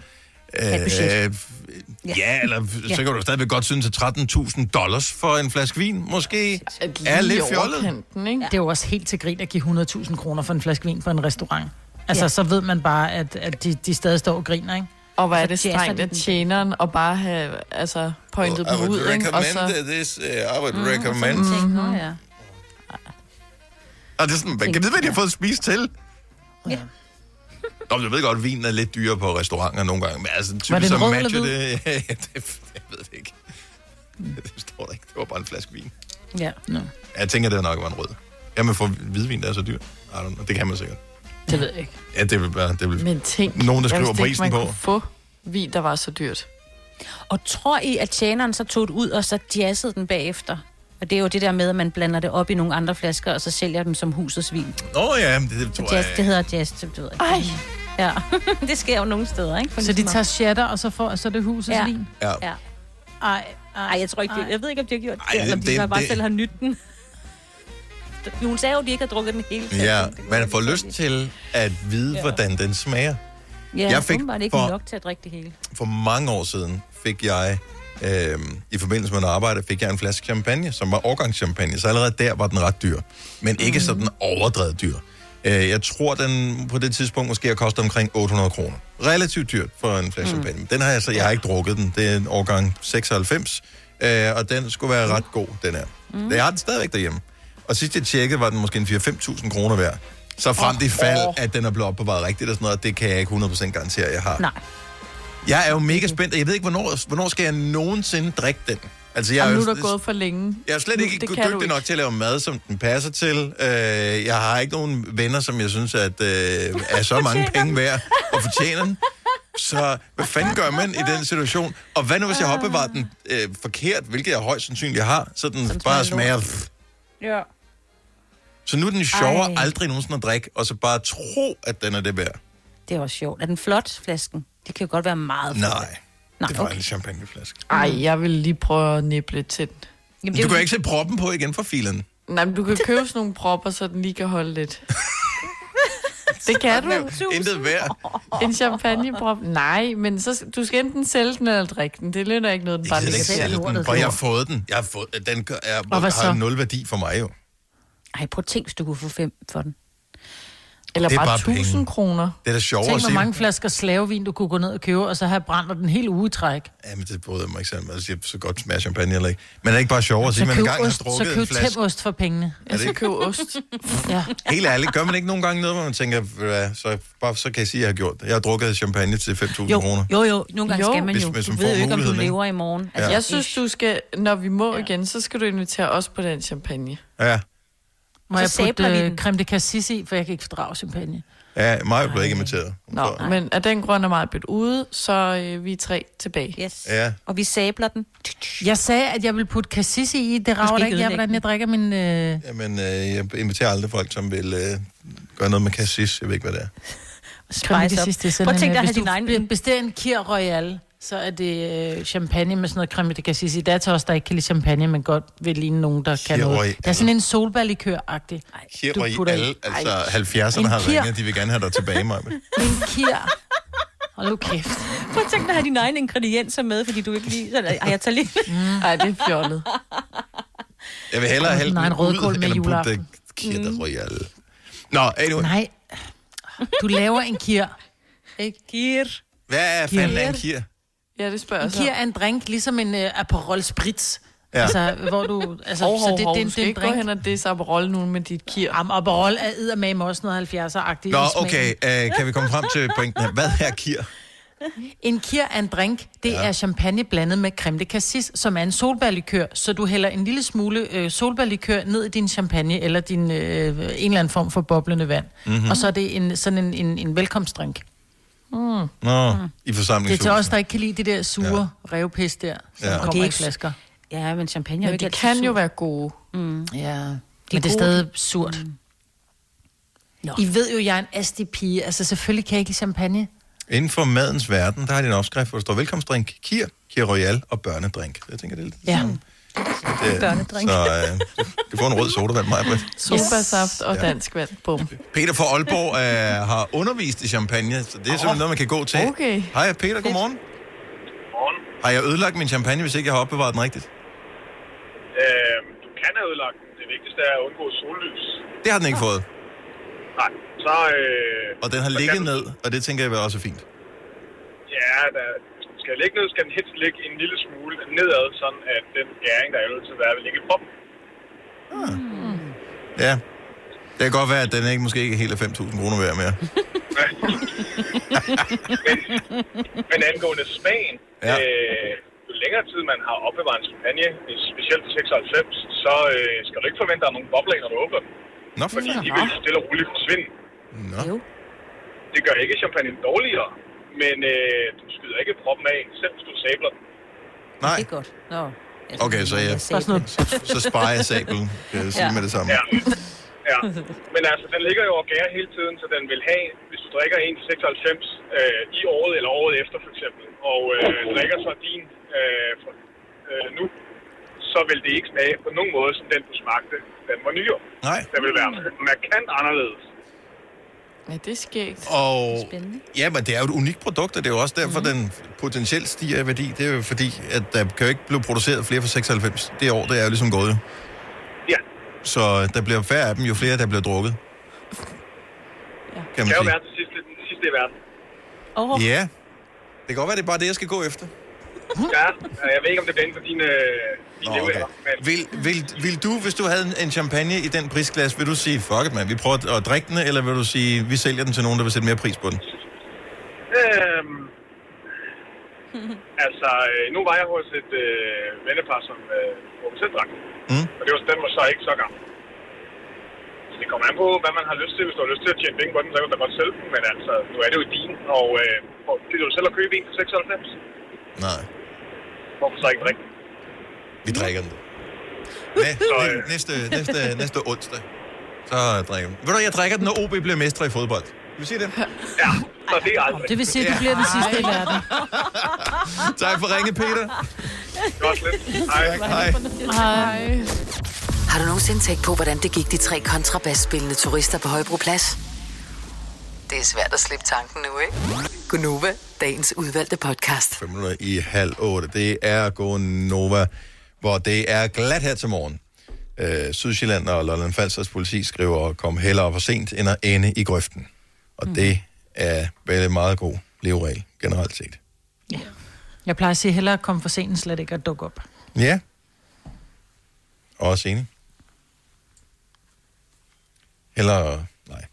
så kan du stadigvæk godt synes, at $13,000 for en flaske vin måske er lidt fjollet. Det er jo også helt til grin at give 100.000 kroner for en flaske vin på en restaurant. Altså, så ved man bare, at de stadig står og griner, ikke? Og hvad er det strengt af tjeneren og bare have pointet dem ud, ikke? Og så this, I would recommend. Og det er sådan, man kan vide, hvad de har fået at spise til. Ja. Nå, jeg ved godt, at vinen er lidt dyrere på restauranter nogle gange, men altså typisk så matcher det. Jeg ved det ikke. Det står der ikke. Det var bare en flaske vin. Ja. No. Jeg tænker, det nok var en rød. Jamen for hvidvin, der er så dyrt. Det kan man sikkert. Det ved jeg ikke. Ja, det vil være... Men tænk, nogen, der skriver prisen på. Man kunne få vin, der var så dyrt. Og tror I, at tjeneren så tog det ud, og så jazzede den bagefter? Og det er jo det der med, at man blander det op i nogle andre flasker, og så sælger dem som husets vin. Ja, det tror jeg. Det hedder jazz, det ved jeg ikke. Ja, det sker jo nogle steder, ikke? Så de tager shatter, og så er det husets vin? Ja. Ej, jeg tror ikke, jeg ved ikke, om de har gjort det, eller om de bare selv har nydt den. Hun sagde jo, at de ikke har drukket den hele tiden. Ja, man får lyst til at vide, hvordan den smager. Ja, jeg fik var det ikke nok til at drikke det hele. For mange år siden fik jeg, i forbindelse med noget arbejde, fik jeg en flaske champagne, som var årgangschampagne. Så allerede der var den ret dyr. Men ikke sådan overdrevet dyr. Jeg tror, den på det tidspunkt måske har kostet omkring 800 kroner. Relativt dyrt for en flaske champagne. Den har jeg har ikke drukket den. Det er en årgang 96, og den skulle være ret god, den her. Jeg har den stadigvæk derhjemme. Og sidst jeg tjekkede, var den måske en 4-5.000 kroner værd. Så frem til fald, at den er blevet opbevaret rigtigt og sådan noget, det kan jeg ikke 100% garantere, at jeg har. Nej. Jeg er jo mega spændt, og jeg ved ikke, hvornår skal jeg nogensinde drikke den? Altså, nu er der gået for længe. Jeg er slet ikke dygtig nok til at lave mad, som den passer til. Jeg har ikke nogen venner, som jeg synes at, er så mange penge værd og fortjener den. Så hvad fanden gør man i den situation? Og hvad nu, hvis jeg har opbevaret den forkert, hvilket jeg højst sandsynligt har, så den bare smager... Ja. Så nu er den sjovere aldrig nogensinde at drikke, og så bare tro, at den er det værd. Det er også sjovt. Er den flot, flasken? Det kan jo godt være meget flot. Nej, det var en champagneflaske. Ej, jeg vil lige prøve at nippe lidt til den. Jamen, du kan ikke sætte proppen på igen fra filen. Nej, men du kan købe sådan nogle propper, så den lige kan holde lidt. Det kan du. Intet værd. En champagneprop. Nej, men så, du skal enten sælge den eller drikke den. Det lønner ikke noget, den bare ligger til. For jeg har fået den. Den har 0 værdi for mig jo. Ej, prøv at tænke, hvis du kunne få 5 for den. Eller bare 1000 kroner. Det er da sjovere at sige. Tænk, hvor mange flasker slavevin, du kunne gå ned og købe, og så have brændt den hele uge i træk. Ja, men det bryder mig ikke sammen. Altså, så godt smager champagne eller ikke. Men er det ikke bare sjovere at sige, at man engang har drukket en flaske? Så køb ost for pengene. Ja, så køb ost. Ja. Helt ærligt, gør man ikke nogle gange noget, hvor man tænker, så kan jeg sige, at jeg har gjort det. Jeg har drukket champagne til 5.000 kroner. Jo, nogle gange skal man jo. Du ved jo ikke, om du lever i morgen. Altså, jeg synes, du skal, når vi må igen, så skal du invitere os på den champagne. Ja. Må jeg putte creme de cassis i, for jeg kan ikke fordrage champagne. Ja, mig blev ikke inviteret. Nå, men af den grund er meget bedt ude, så vi er 3 tilbage. Yes. Ja. Og vi sabler den. Jeg sagde, at jeg vil putte cassis i. Det rager da ikke, hvordan jeg drikker min... Jamen, jeg inviterer aldrig folk, som vil gøre noget med cassis. Jeg ved ikke, hvad det er. Creme de cassis, det er sådan, hvis du bestiller en Kir Royal, så er det champagne med sådan noget creme de cassis i. Der er til os, der ikke kan lide champagne, men godt vil ligne nogen, der kan noget. Der er sådan en solbærlikør-agtig. Kir Royal, altså 70'erne har ringet, de vil gerne have dig tilbage, Maja. En Kir. Hold nu kæft. Prøv at tænke dig at have dine egne ingredienser med, fordi du ikke lige... Ej, jeg tager lige... Ej, det er fjollet. Jeg vil hellere hælde den ud, med end at putte Kir Royal. Nå, anyway. Nej. Du laver en Kir. Ikke? Kir. Hvad er fanden af en Kir? Ja, det spørger jeg så. En Kir er en drink, ligesom en Aperol Spritz. Ja. Altså, hvor du... Altså, så det er en drink. Gå hen og det er Aperol nu med dit Kir. Jamen, Aperol er eddermame også noget 70'er-agtigt. Nå, okay. Kan vi komme frem til pointen her? Hvad er Kir? En Kir er en drink. Det er champagne blandet med creme de cassis, som er en solbærlikør. Så du hælder en lille smule solbærlikør ned i din champagne, eller din, en eller anden form for boblende vand. Mm-hmm. Og så er det sådan en velkomstdrink. I forsamlingshuset. Det er til os, der ikke kan lide det der sure revpis der, som kommer i flasker. Ja, men champagne er det kan jo være gode. Ja, men det er stadig surt. I ved jo, jeg er en asti-pige. Altså, selvfølgelig kan jeg ikke lide champagne. Inden for madens verden, der har de en opskrift, hvor der står velkomstdrink, Kir Royal og børnedrink. Jeg tænker, det er lidt sådan. Børnedrink. Så du får en rød sodavand, Maja. Solbærsaft og dansk vand. Bum. Peter fra Aalborg har undervist i champagne, så det er simpelthen noget, man kan gå til. Okay. Hej Peter, godmorgen. Godmorgen. Har jeg ødelagt min champagne, hvis ikke jeg har opbevaret den rigtigt? Du kan have ødelagt den. Det vigtigste er at undgå sollys. Det har den ikke fået. Nej, så... og den har ligget ned, og det tænker jeg også er fint. Ja, skal ligge ned, skal den helst ligge en lille smule nedad, sådan at den gæring, der er nødt til at være, vil ligge i proppen. Ja. Det kan godt være, at den ikke måske ikke helt er 5.000 kroner værd mere. men angående smagen, jo længere tid man har opbevaret en champagne, specielt til 96, så skal du ikke forvente, at der er nogle bobler, når du åbner den. Nå, fordi de vil stille og roligt forsvinde. Nå. Det gør ikke champagne dårligere, men du skyder ikke proppen af, selv hvis du sabler den. Nej. Det er godt. Nå. Okay, så sparer jeg sablen, kan jeg sige med det samme. Ja, men altså, den ligger jo og gærer hele tiden, så den vil have, hvis du drikker en til 96 i året eller året efter for eksempel, og drikker så din nu, så vil det ikke smage på nogen måde, som den du smagte, den var nyere. Nej. Den vil være markant anderledes. Ja, det er skægt. Og ja, men det er jo et unikt produkt, og det er jo også derfor, den potentielt stiger i værdi. Det er jo fordi, at der kan jo ikke blive produceret flere for 96. Det år, det er jo ligesom gået jo. Ja. Så der bliver færre af dem, jo flere der bliver drukket. Ja. Kan man sige. Være den sidste i verden. Ja. Det kan godt være, det er bare det, jeg skal gå efter. Ja, jeg ved ikke, om det bliver inden for dine levealder. Men... Vil du, hvis du havde en champagne i den prisklasse, vil du sige, fuck it, man, vi prøver at drikke den, eller vil du sige, vi sælger den til nogen, der vil sætte mere pris på den? Altså, nu var jeg hos et vennepar, som selv drak. Og den var så ikke så gammel. Så det kommer an på, hvad man har lyst til. Hvis du har lyst til at tjene penge på den, så kan du da godt sælge den. Men altså, nu er det jo din, og gider du selv at købe en for 96? Nej. Hvorfor så ikke drikke? Vi drikker den. Næste onsdag. Så drikker den. Ved du, jeg drikker den, når OB bliver mestre i fodbold. Vil du sige det? Ja, så det er aldrig. Det vil sige, at du bliver den sidste i verden. Tak for ringe, Peter. Godt lidt. Hej. Har du nogensinde tænkt på, hvordan det gik de 3 kontrabasspillende turister på Højbroplads? Det er svært at slippe tanken nu, ikke? Gunova, dagens udvalgte podcast. 7:07. Det er Gunova, hvor det er glat her til morgen. Sydsjælland og Lolland Falsters politi skriver, kom hellere for sent end at ende i grøften. Og det er vel en meget god leveregel, generelt set. Ja. Jeg plejer at sige, hellere komme for sent, slet ikke at dukke op. Ja. Også enig. Eller... Nej.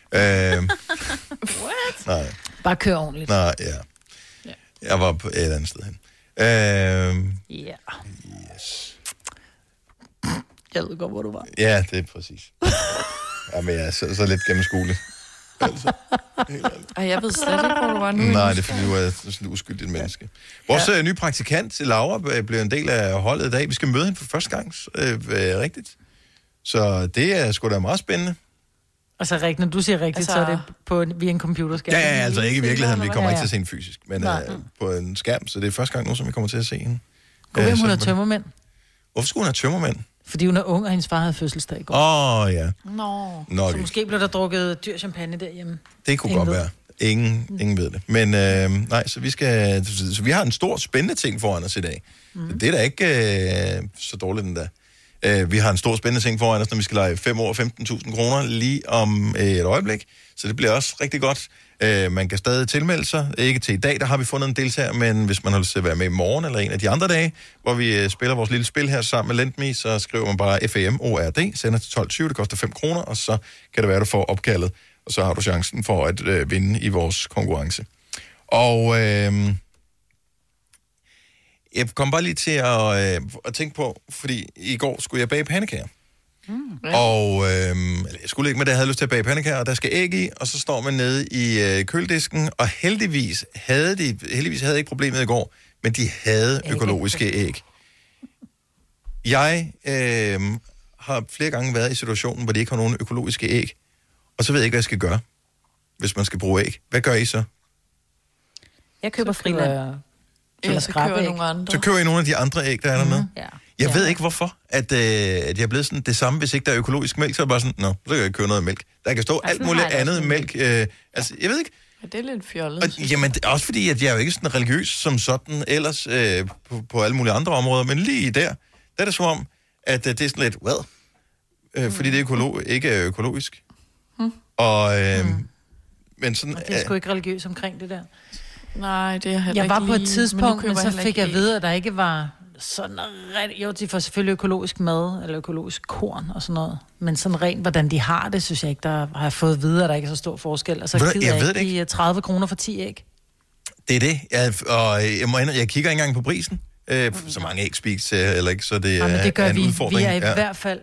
What? Nej. Bare kør ordentligt. Nej, ja. Jeg var på et andet sted hen. Ja. Yes. Jeg ved godt, hvor du var. Ja, det er præcis. Jamen, jeg er så lidt gennemskuelig. Altså. Jeg ved slet ikke, hvor du var nu. Nej, det er fordi, du er sådan et uskyldigt menneske. Vores nye praktikant, Laura, bliver en del af holdet i dag. Vi skal møde hende for første gang, rigtigt. Så det er sgu da meget spændende. Altså rigtigt, når du siger rigtigt, altså... så er det via en computerskærm. Ja, altså ikke i virkeligheden. Vi kommer ikke til at se hende fysisk, men på en skærm. Så det er første gang nu, som vi kommer til at se hende. Hvem hun er tømmermænd? Hvorfor skulle hun have tømmermænd? Fordi hun er ung, og hendes far havde fødselsdag i går. Ja. Nå. Så måske blev der drukket dyr champagne derhjemme. Det kunne godt være. Ingen ved det. Men nej, så vi har en stor spændende ting foran os i dag. Det er da ikke så dårligt den der. Vi har en stor spændende ting foran os, når vi skal lege 5 år 15.000 kroner lige om et øjeblik. Så det bliver også rigtig godt. Man kan stadig tilmelde sig. Ikke til i dag, der har vi fundet en deltager, men hvis man har lyst til at være med i morgen eller en af de andre dage, hvor vi spiller vores lille spil her sammen med LendMe, så skriver man bare FAMORD, sender til 12.20, det koster 5 kroner, og så kan det være, at du får opkaldet, og så har du chancen for at vinde i vores konkurrence. Og jeg kom bare lige til at tænke på, fordi i går skulle jeg bage pandekager. Og jeg skulle ikke, men jeg havde lyst til at bage pandekager, og der skal æg i, og så står man nede i køledisken, og heldigvis havde ikke problemet i går, men de havde økologiske æg. Jeg har flere gange været i situationen, hvor de ikke har nogen økologiske æg, og så ved jeg ikke, hvad jeg skal gøre, hvis man skal bruge æg. Hvad gør I så? Jeg køber friland. Eller så køber nogle andre. Så køber I nogle af de andre æg, der er dernede? Ja. Jeg ved ikke, hvorfor, at jeg er blevet sådan det samme, hvis ikke der er økologisk mælk, så er det bare sådan, så kan jeg ikke købe noget mælk. Der kan stå alt muligt andet mælk. Altså, jeg ved ikke. Ja, det er lidt fjollet. Jamen, også fordi, at jeg er jo ikke sådan religiøs som sådan ellers på alle mulige andre områder, men lige der er det som om, at det er sådan lidt, fordi det er ikke er økologisk. Og, men sådan, det er sgu ikke religiøs omkring det der. Nej, det er heller jeg var ikke på et lige, tidspunkt, men så fik jeg at vide, at der ikke var sådan rent... Jo, de får selvfølgelig økologisk mad, eller økologisk korn og sådan noget. Men sådan rent, hvordan de har det, synes jeg ikke, der har jeg fået videre, at der ikke er så stor forskel. Altså, jeg ved ikke 30 kroner for 10 æg. Det er det. Jeg kigger ikke engang på prisen. Så mange æg spiser eller ikke, så det er, det gør en udfordring. Vi er i hvert fald...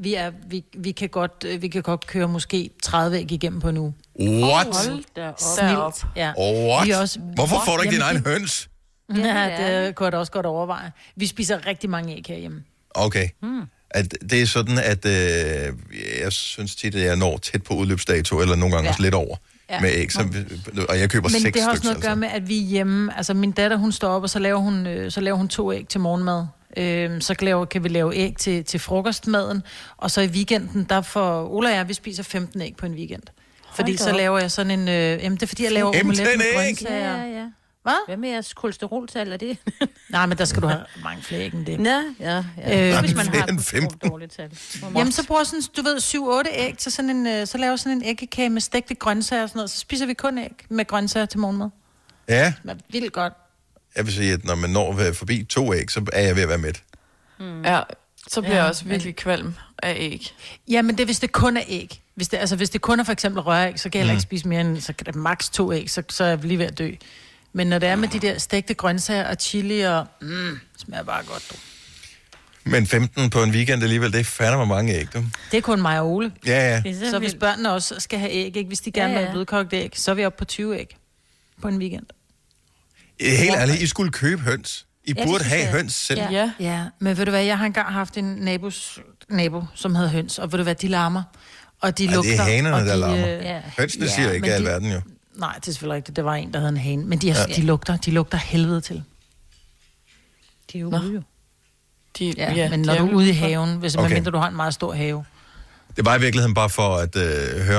Vi kan godt køre måske 30 æg igennem på en uge. What? Snilt. Ja. What? Hvorfor får du ikke din egen høns? Ja, det kunne jeg da også godt overveje. Vi spiser rigtig mange æg herhjemme. Okay. Det er sådan, at jeg synes tit, at jeg når tæt på udløbsdato, eller nogle gange også lidt over med æg, og jeg køber 6 stykker. Men det har også noget at gøre med, at vi er hjemme. Altså min datter, hun står op, og så laver hun 2 æg til morgenmad. Så kan vi lave æg til frokostmaden, og så i weekenden, der får Ola og jeg, vi spiser 15 æg på en weekend. Fordi så laver jeg sådan en... det er fordi, jeg laver omelet med grøntsager. Ja. Hvad? Hvad med jeres kolesteroltal, er det? Nej, men der skal du have mange flere æg end det. Ja. Hvis man har et dårligt tal. Jamen, så bruger sådan, du ved, 7-8 æg til sådan en... Så laver sådan en æggekage med stegte grøntsager og sådan noget. Så spiser vi kun æg med grøntsager til morgenmad. Ja. Det er vildt godt. Jeg vil sige, at når man når forbi 2 æg, så er jeg ved at være mæt. Ja, så bliver jeg også virkelig kvalm af æg. Ja, men det hvis det kun er æg. Hvis det kun er for eksempel røræg, så kan jeg heller ikke spise mere end, så kan det maks 2 æg, så er jeg lige ved at dø. Men når det er med de der stegte grøntsager og chili og... smager bare godt, du. Men 15 på en weekend alligevel, det fatter mig mange æg, du. Det er kun mig og Ole. Ja. Så hvis børnene også skal have æg, ikke? Hvis de gerne vil have blødkogt æg, så er vi oppe på 20 æg på en weekend. Helt ærligt, I skulle købe høns. I burde have høns selv. Ja, men ved du hvad, jeg har engang haft en nabo, som havde høns, og ved du hvad, de larmer. Og de lugter. Det er hanerne, der larmer. Hønsene siger ikke alverden jo. Nej, det er selvfølgelig ikke. Det var en, der havde en hane. Men de lugter helvede til. De er jo ude jo. Men når du er ude i haven, hvis man mindre du har en meget stor have. Det var i virkeligheden bare for at høre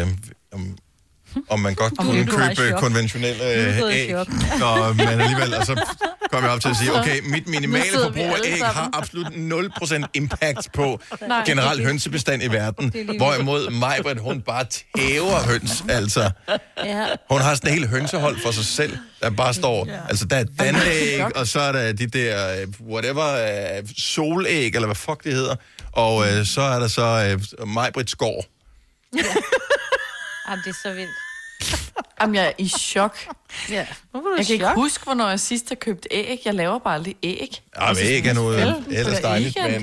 om man godt kunne købe konventionelle æg. Når man alligevel, og så kom jeg op til at sige, okay, mit minimale forbrug af æg har absolut 0% impact på generelt hønsebestand i verden. Hvorimod Majbrit, hun bare tæver høns, altså. Hun har sådan en hel hønsehold for sig selv, der bare står, altså der er danæg, og så er der de der, whatever, solæg, eller hvad fuck det hedder. Og så er der så Majbrits gård. Jamen, det er så vildt. Jamen, jeg er i chok. Ja. Jeg kan ikke huske, hvornår jeg sidst har købt æg. Jeg laver bare aldrig æg. Ja, men æg er noget ellers dejligt, men...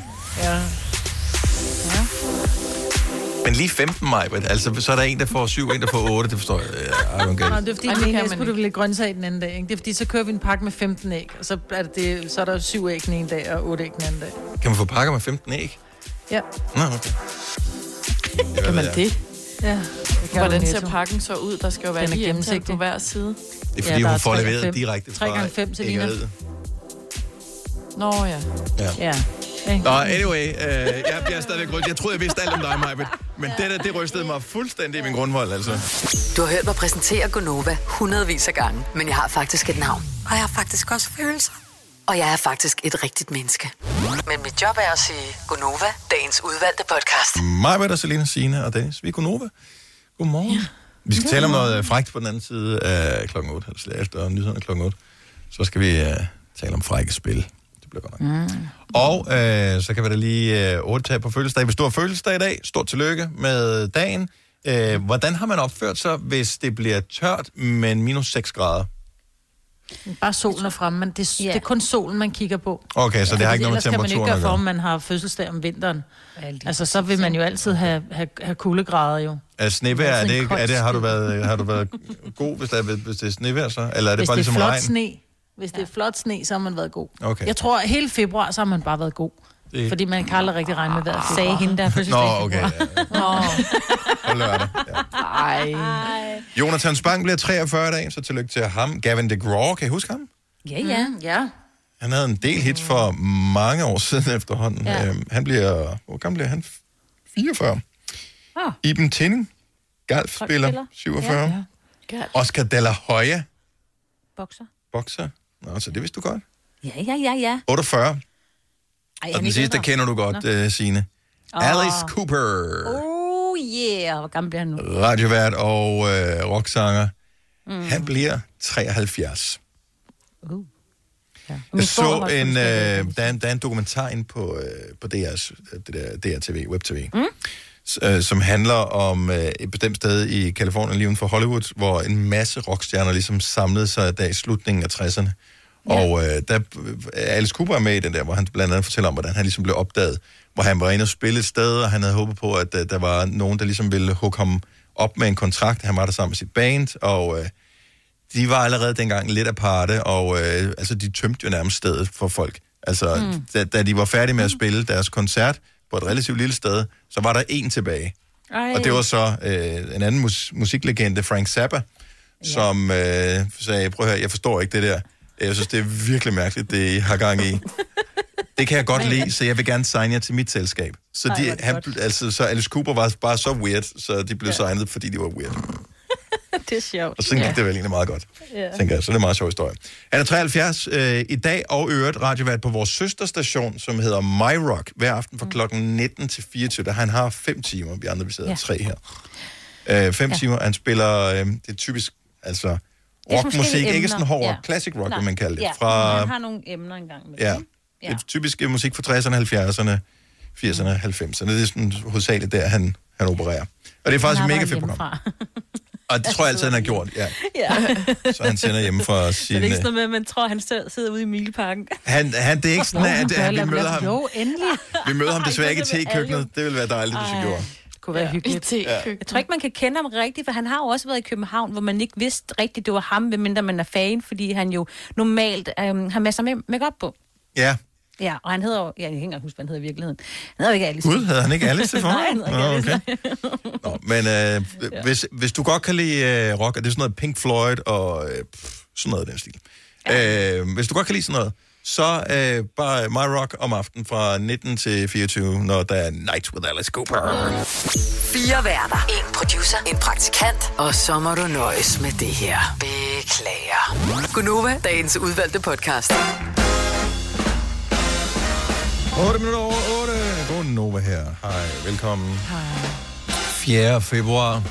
Men lige 15 Majbrit, altså så er der en, der får 7, en, der får 8, det forstår jeg. Det er fordi, den ene æg skulle du lidt grøntsager i den anden dag. Ikke? Det er fordi, så kører vi en pakke med 15 æg, og så er der 7 æg den ene dag, og 8 æg den anden dag. Kan man få pakker med 15 æg? Ja. Nå, okay. Kan man det? Ja. Hvordan ser pakken så ud? Der skal jo være lige gennemsigtig på hver side. Det er fordi, hun får leveret direkte fra 3x5 til Lina. Nå ja. Nå, anyway, jeg bliver stadigvæk rystet. Jeg troede, jeg vidste alt om dig, Majbrit. Men det rystede mig fuldstændig i min grundvold, altså. Du har hørt mig præsentere Gonova hundredvis af gange, men jeg har faktisk et navn. Og jeg har faktisk også følelser. Og jeg er faktisk et rigtigt menneske. Men mit job er at sige Gonova, dagens udvalgte podcast. Majbrit og Selina, Signe og Dennis. Vi er Gonova. Godmorgen. Ja. Vi skal tale om noget frækt på den anden side af klokken 8, altså efter nyhederne klokken 8. Så skal vi tale om frække spil. Det bliver godt nok. Og så kan vi da lige 8 på fødselsdag. Hvis du har fødselsdag i dag, stort tillykke med dagen. Hvordan har man opført sig, hvis det bliver tørt, men minus 6 grader? Bare solen er fremme, men det er kun solen, man kigger på. Okay, så det har ikke noget med temperaturen at gøre. Ellers kan man ikke gøre for, om man har fødselsdag om vinteren. Altså, så vil man jo altid have kuldegrader jo. Er snevejr, har du været god, hvis det er snevejr så? Eller er det bare ligesom regn? Hvis det er flot sne, så har man været god. Okay. Jeg tror, at hele februar, så har man bare været god. Fordi man kan aldrig rigtig regne med vejret. Sagde hende, der fødselsdag i februar. Nå, okay. På lørdag. Ja. Jonathan Spang bliver 43 i dag, så tillykke til ham. Gavin DeGraw, kan I huske ham? Ja. Han havde en del hits for mange år siden efterhånden. Ja. Hvor gammel bliver han? 44. Iben Tinning, golfspiller, 47. Ja. Oscar de la Hoya. Bokser. Nå, så det vidste du godt. Ja. 48. Og den sidste kender du godt, Signe. Alice Cooper. Oh yeah, hvor gammel bliver han nu? Radiovært og rocksanger. Han bliver 73. Ja. Jeg så der er en dokumentar inde på DRTV, Web-TV, som handler om et bestemt sted i Californien, lige uden for Hollywood, hvor en masse rockstjerner ligesom samlede sig der i slutningen af 60'erne. Ja. Og der Alice Cooper er med i den der, hvor han blandt andet fortæller om, hvordan han ligesom blev opdaget, hvor han var inde og spille et sted, og han havde håbet på, at der var nogen, der ligesom ville hugge ham op med en kontrakt. Han var der sammen med sit band, og de var allerede dengang lidt aparte, og altså, de tømte jo nærmest stedet for folk. Altså, da de var færdige med at spille deres koncert på et relativt lille sted, så var der en tilbage. Ej. Og det var så en anden musiklegende, Frank Zappa, som sagde, prøv at høre, jeg forstår ikke det der. Jeg synes, det er virkelig mærkeligt, det I har gang i. Det kan jeg godt lide, så jeg vil gerne signe jer til mit selskab. Så, så Alice Cooper var bare så weird, så de blev signet, fordi de var weird. Det er sjovt. Og sådan gik det vel egentlig meget godt, tænker jeg. Så det er en meget sjov historie. Han er 73 i dag, og øvrigt radiovært på vores søsterstation, som hedder My Rock, hver aften fra klokken 19 til 24. Der han har 5 timer, vi andre vi sidder 3 her. 5 timer, han spiller, det er typisk, altså rockmusik, ikke sådan hård classic rock, vil man kalde det. Fra, han har nogle emner engang med. Ja, det er typisk musik fra 60'erne, 70'erne, 80'erne, 90'erne. Det er sådan hovedsageligt der, han opererer. Og det er faktisk et mega fedt program. Og det tror jeg altid, han har gjort, ja. Så han sender hjemme fra sin... Så det er ikke sådan noget med, at man tror, han sidder ude i Mileparken. Det er ikke sådan, at vi møder ham... Jo, endelig. Vi møder ham desværre ikke i te-køkkenet. Det ville være dejligt, hvis vi gjorde. Det kunne være hyggeligt. Jeg tror ikke, man kan kende ham rigtigt, for han har jo også været i København, hvor man ikke vidste rigtigt, det var ham, medmindre man er fan, fordi han jo normalt har masser med make-up på. Ja. Ja, og han hedder jo... Jeg kan ikke engang huske, hvad han hedder i virkeligheden. Han hedder jo ikke Alice. Gud, havde han ikke Alice til for? Nej, han hedder ikke Alice. Nå, men hvis du godt kan lide rock, og det er sådan noget Pink Floyd og sådan noget af den stil. Ja. Hvis du godt kan lide sådan noget, så bare My Rock om aftenen fra 19 til 24, når der er Night with Alice Cooper. 4 værter, 1 producer, 1 praktikant, og så må du nøjes med det her. Beklager. Gunova, dagens udvalgte podcast. 8 minutter over 8. God Nova her. Hej, velkommen. Hej. 4. februar.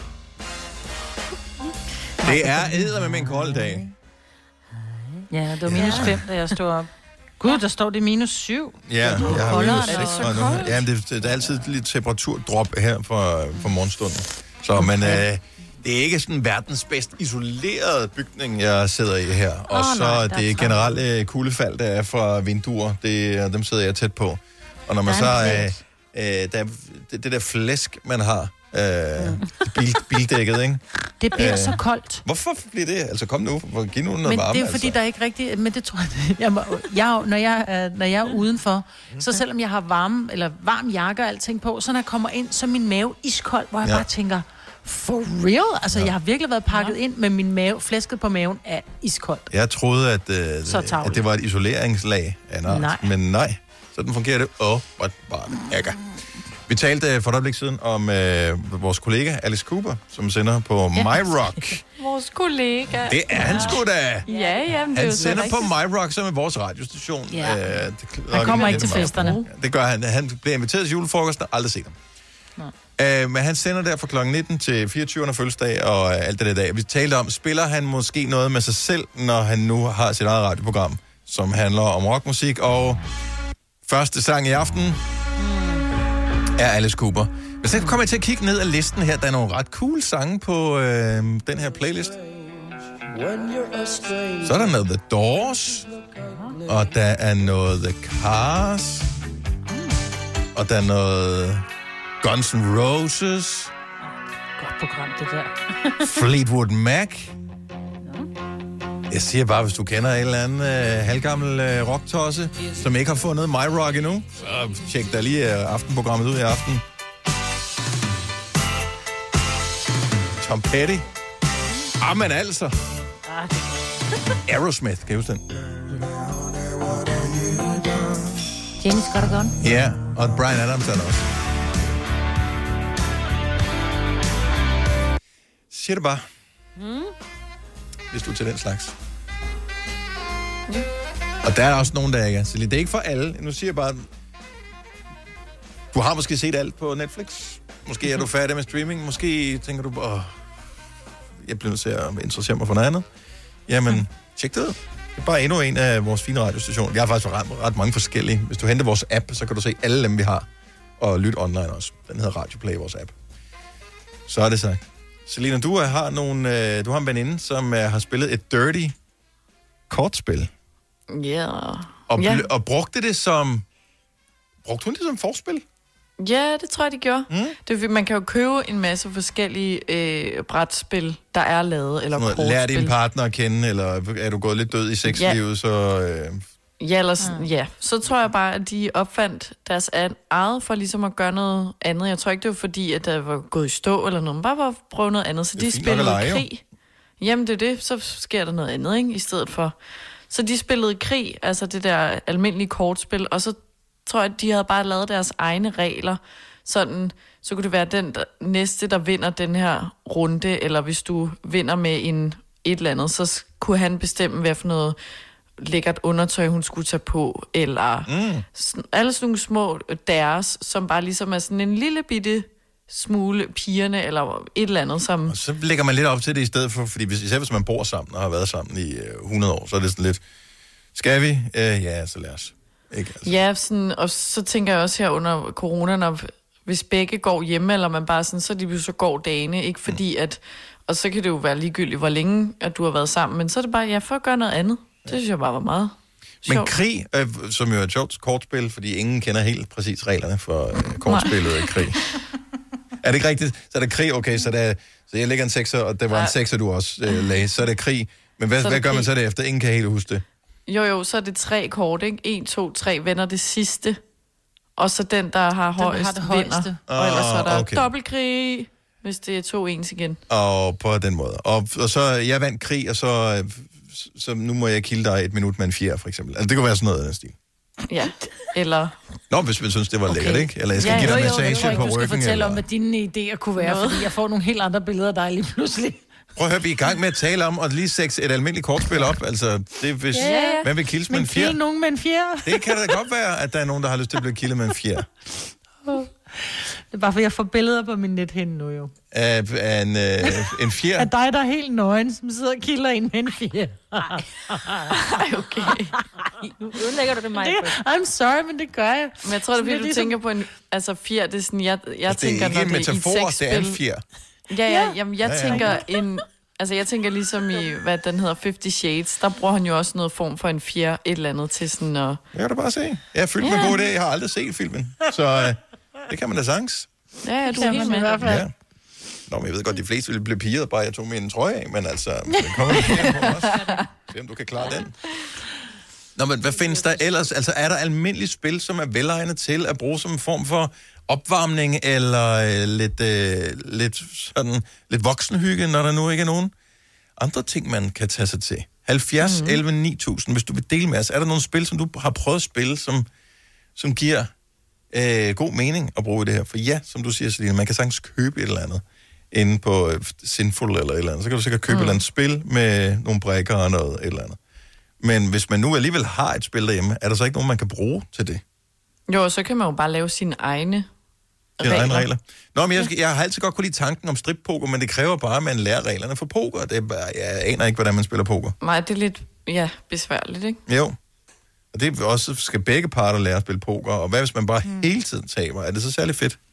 Det er eddermame en kold dag. Ja, det var -5, da jeg stod op. Gud, der står det -7. Ja, jeg har -6 nu. Ja, men det er altid lidt temperaturdrop her for morgenstunden. Så, men det er ikke sådan verdens bedst isolerede bygning, jeg sidder i her. Og så det generelle kuldefald, der er fra vinduer, dem sidder jeg tæt på. Og når man så det der flæsk, man har, bildækket, ikke? Det bliver så koldt. Hvorfor bliver det? Altså kom nu, giv nu noget men varme. Det er jo fordi, der er ikke rigtig... Men det tror jeg... Når jeg er udenfor, så selvom jeg har varm jakke og alting på, så når jeg kommer ind, så er min mave iskold, hvor jeg bare tænker... For real? Altså, jeg har virkelig været pakket ind med min mave, flæsket på maven er iskoldt. Jeg troede, at det var et isoleringslag af en art, men nej. Sådan fungerer det. Bare ægger. Vi talte for et øjeblik siden om vores kollega Alice Cooper, som sender på My Rock. Vores kollega. Det er han sgu da. Ja, han sender på My Rock, som er vores radiostation. Ja. Han kommer ikke til festerne. Det gør han. Han bliver inviteret til julefrokosten og aldrig set ham. Men han sender der fra kl. 19 til 24. fødselsdag og alt det der dag. Vi talte om, spiller han måske noget med sig selv, når han nu har sit eget radioprogram, som handler om rockmusik. Og første sang i aften er Alice Cooper. Men så kommer jeg til at kigge ned ad listen her. Der er nogle ret cool sange på den her playlist. Så er der noget The Doors. Og der er noget The Cars. Og der er noget... Guns N' Roses. Godt program, det der. Fleetwood Mac. Jeg siger bare, hvis du kender en eller anden halvgammel rocktosse, som ikke har fundet My Rock endnu, så tjek da lige aftenprogrammet ud i aften. Tom Petty. Men altså. Aerosmith, kan I huske den? James Got a Gun. Ja, og Bryan Adams er der også. Siger det bare. Hvis du er til den slags. Og der er også nogen, der ikke er. Så det er ikke for alle. Nu siger jeg bare, du har måske set alt på Netflix. Måske er du færdig med streaming. Måske tænker du, jeg bliver nødt til at interessere mig for noget andet. Jamen, tjek det ud. Det er bare endnu en af vores fine radiostationer. Jeg har faktisk ret mange forskellige. Hvis du henter vores app, så kan du se alle dem, vi har. Og lytte online også. Den hedder Radioplay, vores app. Så er det sagt. Selina, du har en veninde, som har spillet et dirty kortspil. Ja. Og brugte hun det som forspil? Ja, det tror jeg, de gjorde. Det er, man kan jo købe en masse forskellige brætspil, der er lavet, eller kortspil. Lær din partner at kende, eller er du gået lidt død i sexlivet, så... Ja, så tror jeg bare, at de opfandt deres eget for ligesom at gøre noget andet. Jeg tror ikke, det var fordi, at der var gået i stå eller noget, men bare for at prøve noget andet. Så de spillede krig. Jamen, det er det. Så sker der noget andet, ikke? I stedet for. Så de spillede krig, altså det der almindelige kortspil, og så tror jeg, at de havde bare lavet deres egne regler. Sådan, så kunne det være den næste, der vinder den her runde, eller hvis du vinder med et eller andet, så kunne han bestemme, hvad for noget lækkert undertøj, hun skulle tage på, eller alle sådan nogle små deres, som bare ligesom er sådan en lille bitte smule pigerne, eller et eller andet, som... Og så lægger man lidt op til det i stedet for, fordi især hvis man bor sammen og har været sammen i 100 år, så er det sådan lidt, skal vi? Ja, så lad os. Ikke, altså. Ja, sådan, og så tænker jeg også her under corona, når hvis begge går hjemme, eller man bare sådan, så går dagene, ikke fordi at... Og så kan det jo være ligegyldigt, hvor længe at du har været sammen, men så er det bare, for at gøre noget andet. Det synes jeg bare var meget sjovt. Men krig, som jo er et sjovt kortspil, fordi ingen kender helt præcis reglerne for kortspillet af krig. Er det ikke rigtigt? Så er det krig, okay, så jeg lægger en 6'er, og det var en 6'er, du også lagde. Så er det krig. Men hvad gør man så derefter? Ingen kan helt huske det. Jo, så er det 3 kort, ikke? 1, 2, 3 vender det sidste. Og så den, der har højst, vinder. Og ellers er der dobbeltkrig, hvis det er 2 ens igen. Og på den måde. Og så, jeg vandt krig, og så nu må jeg kilde dig 1 minut med en fjer, for eksempel. Altså, det kunne være sådan noget af den stil. Ja, eller... Nå, hvis man synes, det var lækkert, ikke? Eller jeg skal give dig massage på ryggen. Du skal fortælle eller... om, hvad dine idéer kunne være, fordi jeg får nogle helt andre billeder af dig lige pludselig. Prøv at høre, vi er i gang med at tale om at lige sexe et almindeligt kortspil op. Altså, det er hvis... Hvad vil kildes med en fjer? Men nogen med en fjer? Det kan da godt være, at der er nogen, der har lyst til at blive kildet med en fjer. Det er bare, fordi jeg får billeder på min nethinde nu, jo. En fjer? Af dig, der er helt nøgen, som sidder og kilder en med en fjer. Okay. Nu ødelægger du det mig. I'm sorry, men det gør jeg. Men jeg tror, det er, fordi du tænker på en... Altså, fjer, det er sådan... Jeg tænker, når det er i et sexspil... Det er en fjer. Ja. Jamen, jeg tænker en... Altså, jeg tænker ligesom i, hvad den hedder, 50 Shades, der bruger han jo også noget form for en fjer, et eller andet til sådan at... Jeg kan da bare se. Jeg er fyldt med gode idéer. Jeg har aldrig set filmen. Så det kan man da sagst. Ja, du er helt med. I hvert fald. Ja. Nå, men jeg ved godt, de fleste ville blive pirret, bare jeg tog min trøje af, men altså, det kommer ikke på os. Se, om du kan klare den. Nå, men hvad findes der ellers? Altså, er der almindeligt spil, som er velegnet til at bruge som en form for opvarmning, eller lidt voksenhygge, når der nu ikke er nogen andre ting, man kan tage sig til? 70, 11, 9000, hvis du vil dele med os. Er der nogle spil, som du har prøvet at spille, som giver god mening at bruge det her? For ja, som du siger, Selina, man kan sagtens købe et eller andet inde på Sinful eller et eller andet. Så kan du sikkert købe et eller andet spil med nogle brækker og noget et eller andet. Men hvis man nu alligevel har et spil derhjemme, er der så ikke nogen, man kan bruge til det? Jo, så kan man jo bare lave sine egne regler. Nå, men jeg har altid godt kunne lide tanken om strippoker, men det kræver bare, at man lærer reglerne for poker. Jeg aner ikke, hvordan man spiller poker. Nej, det er lidt besværligt, ikke? Jo. Og det også skal begge parter lære at spille poker. Og hvad hvis man bare hele tiden taber? Er det så særlig fedt?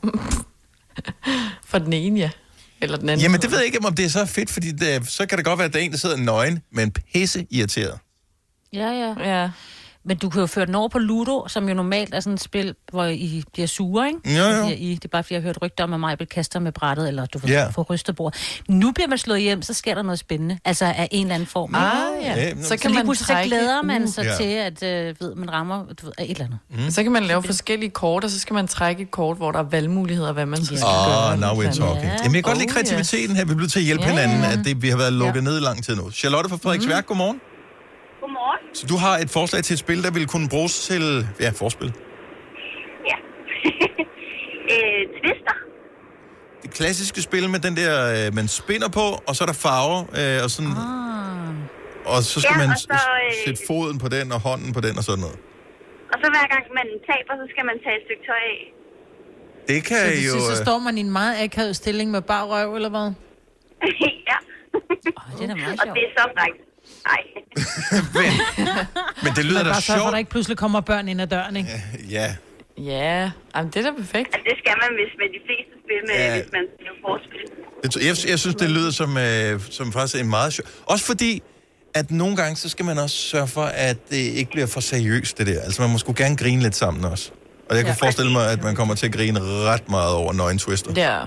For den ene, ja. Eller den anden. Jamen, det ved jeg ikke, om det er så fedt, fordi så kan det godt være, at der er en, der sidder nøgen, men pisse irriteret. Ja. Men du kan jo føre den over på Ludo, som jo normalt er sådan et spil, hvor I bliver sure, ikke? Jo. Det er bare, fordi jeg har hørt rygter om, at mig bliver kastet med brættet, eller du får rystet bord. Nu bliver man slået hjem, så sker der noget spændende. Altså af en eller anden form. Så kan man så glæder man sig til, at man rammer et eller andet. Så kan man lave forskellige kort, og så skal man trække et kort, hvor der er valgmuligheder, hvad man skal gøre. Now we're talking. Jamen, jeg kan godt lide kreativiteten her. Vi bliver til at hjælpe hinanden, at vi har været lukket ned i lang tid nu. Charlotte fra Frederiksværk, godmorgen. Godmorgen. Så du har et forslag til et spil, der ville kunne bruges til, forspil? Ja. Twister. Det klassiske spil med den der, man spinder på, og så er der farver, og sådan... Og så skal man sætte foden på den, og hånden på den, og sådan noget. Og så hver gang man taber, så skal man tage et stykke tøj af. Det kan så står man i en meget akavet stilling med bar røv, eller hvad? Ja. Det er da meget sjovt. Og det er så frækt. Nej. men det lyder da sjovt. Så der ikke pludselig kommer børn ind ad døren, ikke? Ja. Ja, jamen, det er da perfekt. Altså, det skal man, hvis med de fleste spil, hvis man spiller forspil. Jeg synes, det lyder som faktisk en meget sjov... Også fordi, at nogle gange, så skal man også sørge for, at det ikke bliver for seriøst, det der. Altså, man må sgu gerne grine lidt sammen også. Og jeg kan forestille mig, at man kommer til at grine ret meget over Nøgen Twister. Ja.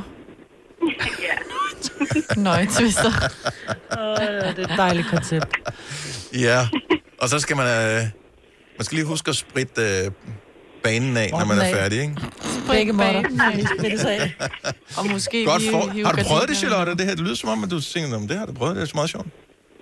Nøgen Twister. Det er et dejligt koncept. Ja, og så skal man skal lige huske at spritte banen af, når man er færdig, ikke? Begge måder. Og måske godt har du prøvet det, Charlotte? Det her, det lyder som om, at du tænker, om det har du prøvet. Det er så meget sjovt.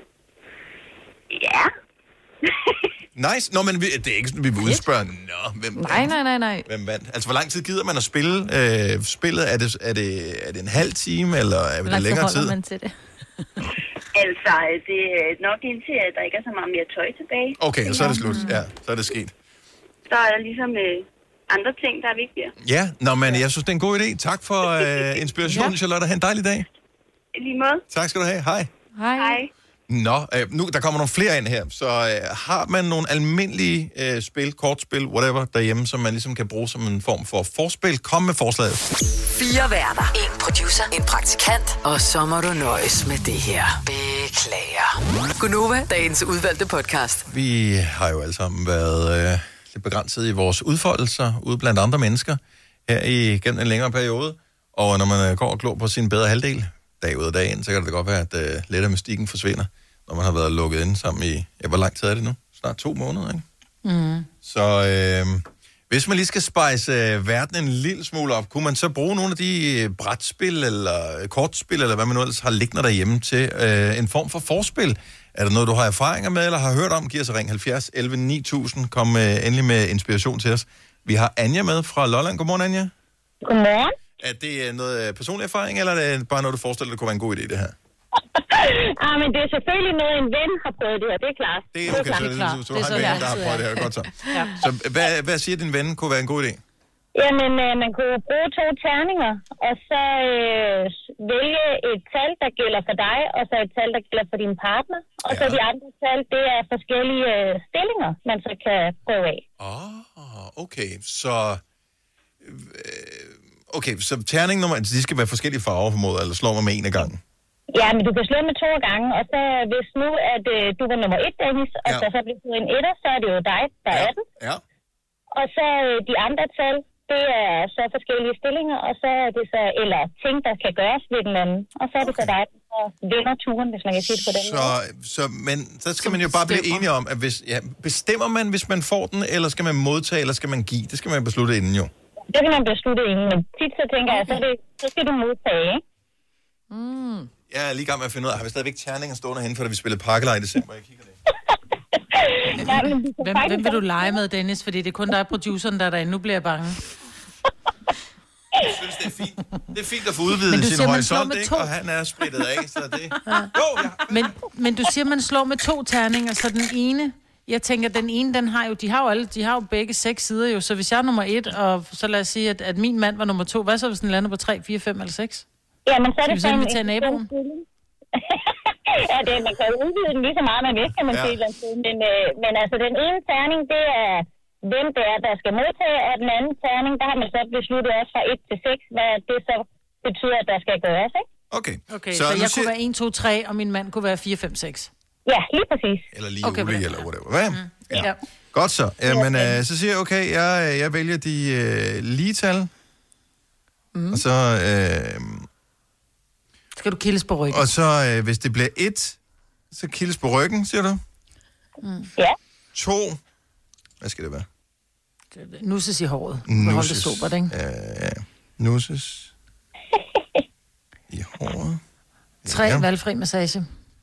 Ja. Nice. Nå, men det er ikke sådan, vi vil udspørge. Hvem Nej. Hvem vandt? Altså, hvor lang tid gider man at spille spillet? Er det en halv time, eller er det længere tid? Man til det? Altså, det er nok indtil, at der ikke er så meget mere tøj tilbage. Okay, så er det slut. Ja, så er det sket. Så er der ligesom andre ting, der er vigtigere. Ja, men jeg synes, det er en god idé. Tak for inspirationen, Charlotte. Ha' en dejlig dag. I lige måde. Tak skal du have. Hej. Hej. Nå, nu der kommer nogle flere ind her, så har man nogle almindelige kortspil, whatever, derhjemme, som man ligesom kan bruge som en form for forspil. Kom med forslaget. 4 værter, 1 producer, en praktikant, og så må du nøjes med det her. Beklager. Gunova, dagens udvalgte podcast. Vi har jo alle sammen været lidt begrænset i vores udfoldelser ude blandt andre mennesker her gennem en længere periode, og når man går og glor på sin bedre halvdel, dag ud af dagen, så kan det godt være, at lidt af mystikken forsvinder, når man har været lukket inde sammen i... Ja, hvor lang tid er det nu? Snart 2 måneder, ikke? Mm. Så hvis man lige skal spice verden en lille smule op, kunne man så bruge nogle af de brætspil eller kortspil, eller hvad man nu ellers har liggende derhjemme til en form for forspil? Er der noget, du har erfaringer med, eller har hørt om? Giv os ring 70 11 9000. Kom endelig med inspiration til os. Vi har Anja med fra Lolland. Godmorgen, Anja. Godmorgen. Er det noget personlig erfaring, eller er det bare noget, du forestiller dig, kunne være en god idé, det her? Men det er selvfølgelig noget, en ven har prøvet det her, det er klart. Det er okay, så du har en ven, der har prøvet det her. Godt så. Ja. Så hvad siger din ven kunne være en god idé? Jamen, man kunne bruge 2 terninger, og så vælge et tal, der gælder for dig, og så et tal, der gælder for din partner. Og så de andre tal, det er forskellige stillinger, man så kan prøve af. Okay. Så terning nummer, de skal være forskellige farver på måde, eller slår man med en af gangen? Ja, men du kan slå med 2 gange, og så hvis nu, at du var nummer 1, Dennis, og så bliver du en etter, så er det jo dig, der er den. Ja. Og så de andre tal, det er så forskellige stillinger, og så er det så, eller ting, der kan gøres ved den anden. Og så er det så dig, der vinder turen, hvis man kan sige det på den måde. Men så skal man jo bare blive enige om, at bestemmer man, hvis man får den, eller skal man modtage, eller skal man give? Det skal man beslutte inden jo. Det kan man beslutte inden, men tit så tænker jeg, så skal du modtage, ikke? Jeg er lige i gang med at finde ud af, har vi stadigvæk terninger stående hen, for da vi spillede pakkelej i december, jeg kigger det. Hvem vil du lege med, Dennis? Fordi det er kun dig, produceren, der er derinde. Nu bliver jeg bange. Jeg synes, det er fint. Det er fint at få udvidet sin horisont, ikke? Og han er splittet af, så det... Men du siger, man slår med 2 terninger, så den ene... Jeg tænker, den ene, de har jo begge 6 sider jo, så hvis jeg er nummer 1, og så lad os sige, at min mand var nummer 2, hvad så, hvis den lander på 3, 4, 5 eller 6? Ja, men så er det sådan, vi tager naboen. Ja, man kan jo udvide den lige så meget, man vil, kan man sige. Men altså, den ene terning, det er, hvem det er, der skal modtage, og den anden terning, der har man så besluttet også fra 1 til 6, hvad det så betyder, at der skal gøres, ikke? Okay, så jeg kunne være 1, 2, 3, og min mand kunne være 4, 5, 6. Ja, lige præcis. Eller lige Uli, eller whatever. Hvad? Ja. Godt så. Men så siger jeg, okay, jeg vælger de lige tal. Og så... skal du kildes på ryggen. Og så, hvis det bliver 1, så kildes på ryggen, siger du? Ja. 2. Hvad skal det være? Nusses i håret. Hold det sobert, ikke? Ja. Nusses i håret. 3, valgfri massage.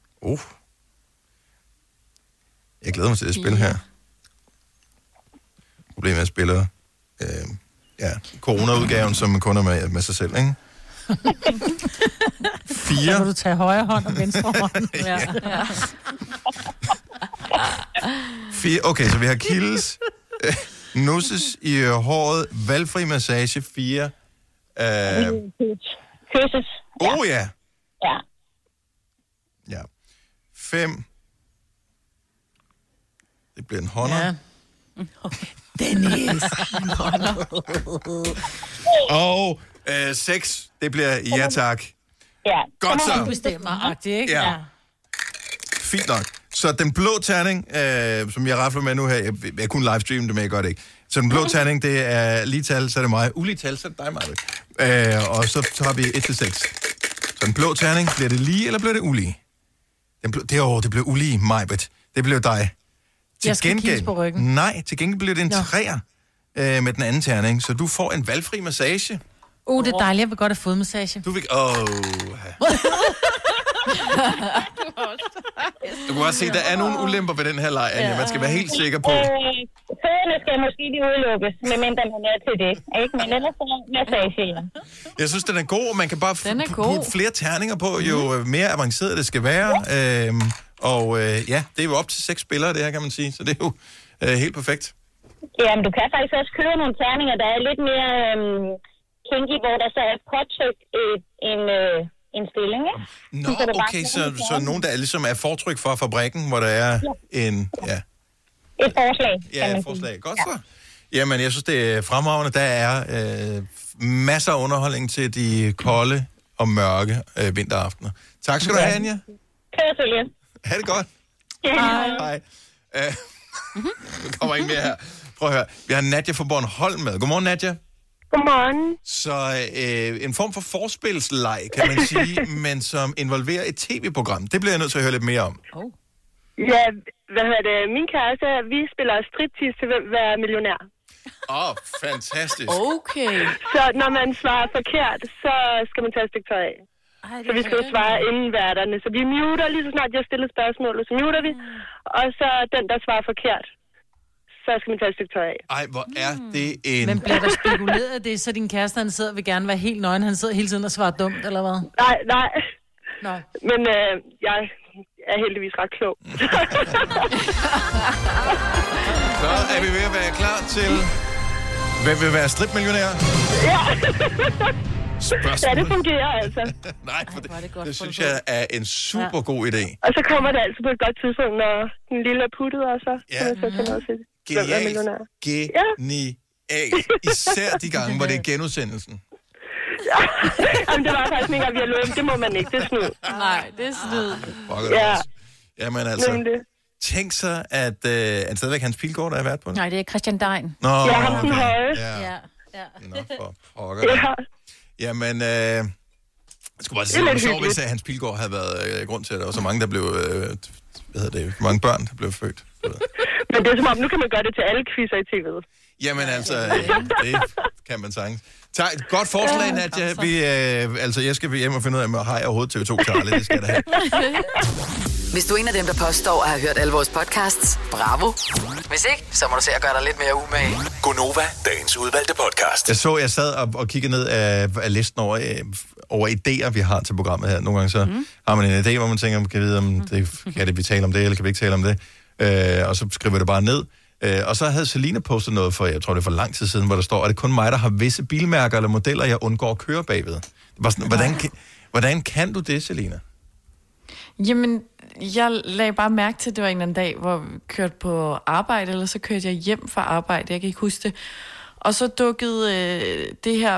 Jeg glæder mig til at spille her. Problemet er, at jeg spiller corona-udgaven, som kun er med sig selv, ikke? 4. Så må du tage højre hånd og venstre hånd. Ja. 4. Okay, så vi har kildes, nusses i håret, valgfri massage, 4. Kysses. Ja. Ja. 5. Det bliver en hånder. Ja. Dennis. Og 6. Det bliver ja tak. Ja. Godt så. Du bestemmer-agtigt, ikke? Ja. Fint nok. Så den blå terning, som jeg rafler med nu her, jeg kunne livestreame det, men jeg gør det ikke. Så den blå terning, det er lige tal, så er det mig. Ulige tal, så er det dig, Maja. Og så tager vi 1-6. Så den blå terning, bliver det lige, eller bliver det ulige? Det blev ulige, Majbet. Det blev dig. Jeg skal kigge på ryggen. Nej, til gengæld bliver det en 3'er med den anden terning, så du får en valgfri massage. Det er dejligt, jeg vil godt have fodmassage. Du kan godt se, der er nogle ulemper ved den her leg, Anja. Man skal være helt sikker på. Fødderne skal måske lige udelukkes, medmindre man er til det. Ikke? Men ellers så massage. Jeg synes, den er god. Man kan bare putte flere terninger på, jo mere avanceret det skal være. Det er jo op til 6 spillere, det her, kan man sige. Så det er jo helt perfekt. Jamen, du kan faktisk også købe nogle terninger, der er lidt mere kinky, hvor der så er påtrykt en stilling, ikke? Nå, okay, så nogen, der ligesom er fortryk fra fabrikken, hvor der er en... Ja. Et forslag, kan man forslag. Sige. Godt så. Jamen, jeg synes, det er fremragende. Der er masser af underholdning til de kolde og mørke vinteraftener. Tak skal du have, Anja. Kørsel. Ha' det godt. Hej. Nu kommer ikke mere her. Prøv at høre. Vi har Nadja fra Bornholm med. Godmorgen, Nadja. Godmorgen. Så en form for forspilsleg, kan man sige, men som involverer et tv-program. Det bliver jeg nødt til at høre lidt mere om. Ja, min kæreste, vi spiller striptease til hvem vil være millionær. Fantastisk. Okay. Så når man svarer forkert, så skal man tage et stykke tøj af. Så vi skal jo svare inden værterne. Så vi muter lige så snart jeg stiller spørgsmålet, så muter vi. Og så den, der svarer forkert, så skal man tage et stykke tøj af. Ej, hvor er det en... Men bliver der spekuleret af det, så din kæreste, han sidder, vil gerne være helt nøgen, han sidder hele tiden og svarer dumt, eller hvad? Nej. Nå. Men jeg er heldigvis ret klog. Så er vi ved at være klar til... Hvem vil være stripmillionær? Ja. Spørgsmål. Ja, det fungerer altså. Nej, for det synes jeg er en super god idé. Og så kommer det altså på et godt tidspunkt, når den lille er puttet, og så kan man så tage noget til. Genialt. Især de gange, hvor det er genudsendelsen. Ja. Jamen, det var faktisk ikke engang, vi har lovet. Det må man ikke. Det er snyd. Nej, det er snyd. Ja. Jamen altså... Tænk så, at stadigvæk Hans Pilgaard, der er vært på det. Nej, det er Christian Dein. Nå, ja, ham den høje. Ja. Nå, for pokker. Ja. Jamen, jeg skulle bare sige, det var sjovt, hvis Hans Pilgaard havde været grund til, at der var så mange, der blev, mange børn, der blev født. Men det er som om, nu kan man gøre det til alle quizzer i tv'et. Jamen altså, det kan man sagtens. Tak, godt forslag, Nadja. Jeg skal hjem og finde ud af, har jeg overhovedet TV2 Charlie? Det skal der have. Hvis du er en af dem, der påstår at have hørt alle vores podcasts, bravo. Hvis ikke, så må du se at gøre dig lidt mere umage. Gonova, dagens udvalgte podcast. Jeg sad og kiggede ned af listen over idéer, vi har til programmet her. Nogle gange så har man en idé, hvor man tænker, kan vi vide, om kan vi tale om det, eller kan vi ikke tale om det? Og så skriver det bare ned. Og så havde Selina postet noget for, jeg tror det er for lang tid siden, hvor der står, at det kun mig, der har visse bilmærker eller modeller, jeg undgår at køre bagved. Det var sådan, hvordan kan du det, Selina? Jamen, jeg lagde bare mærke til, at det var en eller anden dag, hvor vi kørte på arbejde, eller så kørte jeg hjem fra arbejde, jeg kan ikke huske det. Og så dukkede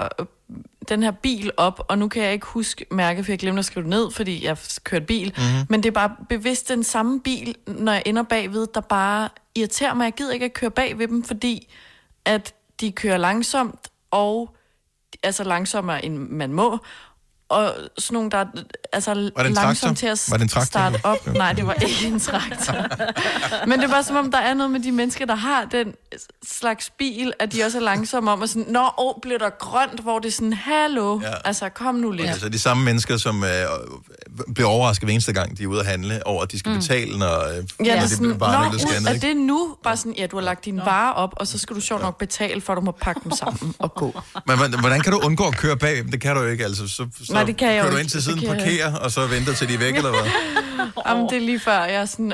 den her bil op, og nu kan jeg ikke huske mærke, for jeg glemte at skrive det ned, fordi jeg kørte bil. Mm-hmm. Men det er bare bevidst den samme bil, når jeg ender bagved, der bare irriterer mig. Jeg gider ikke at køre bag ved dem, fordi at de kører langsomt, og altså langsommere end man må. Og sådan nogle, der er langsomt til at starte op. Nej, det var ikke en traktor. Men det var som om, der er noget med de mennesker, der har den slags bil, at de også er langsomme om, og sådan, bliver der grønt, hvor det er sådan, hallo, altså kom nu lidt. Altså de samme mennesker, som bliver overrasket hver eneste gang, de er ude at handle, over at de skal betale, når det bliver bare nødt scannet. Er det nu bare sådan, du har lagt dine varer op, og så skal du sjovt nok betale, for at du må pakke dem sammen og gå. Men hvordan kan du undgå at køre bag? Det kan du jo ikke, altså. Så nej, det kan jeg kører du ind til siden, parkerer, og så venter til de er væk, eller hvad? Jamen, det er lige før, jeg er sådan,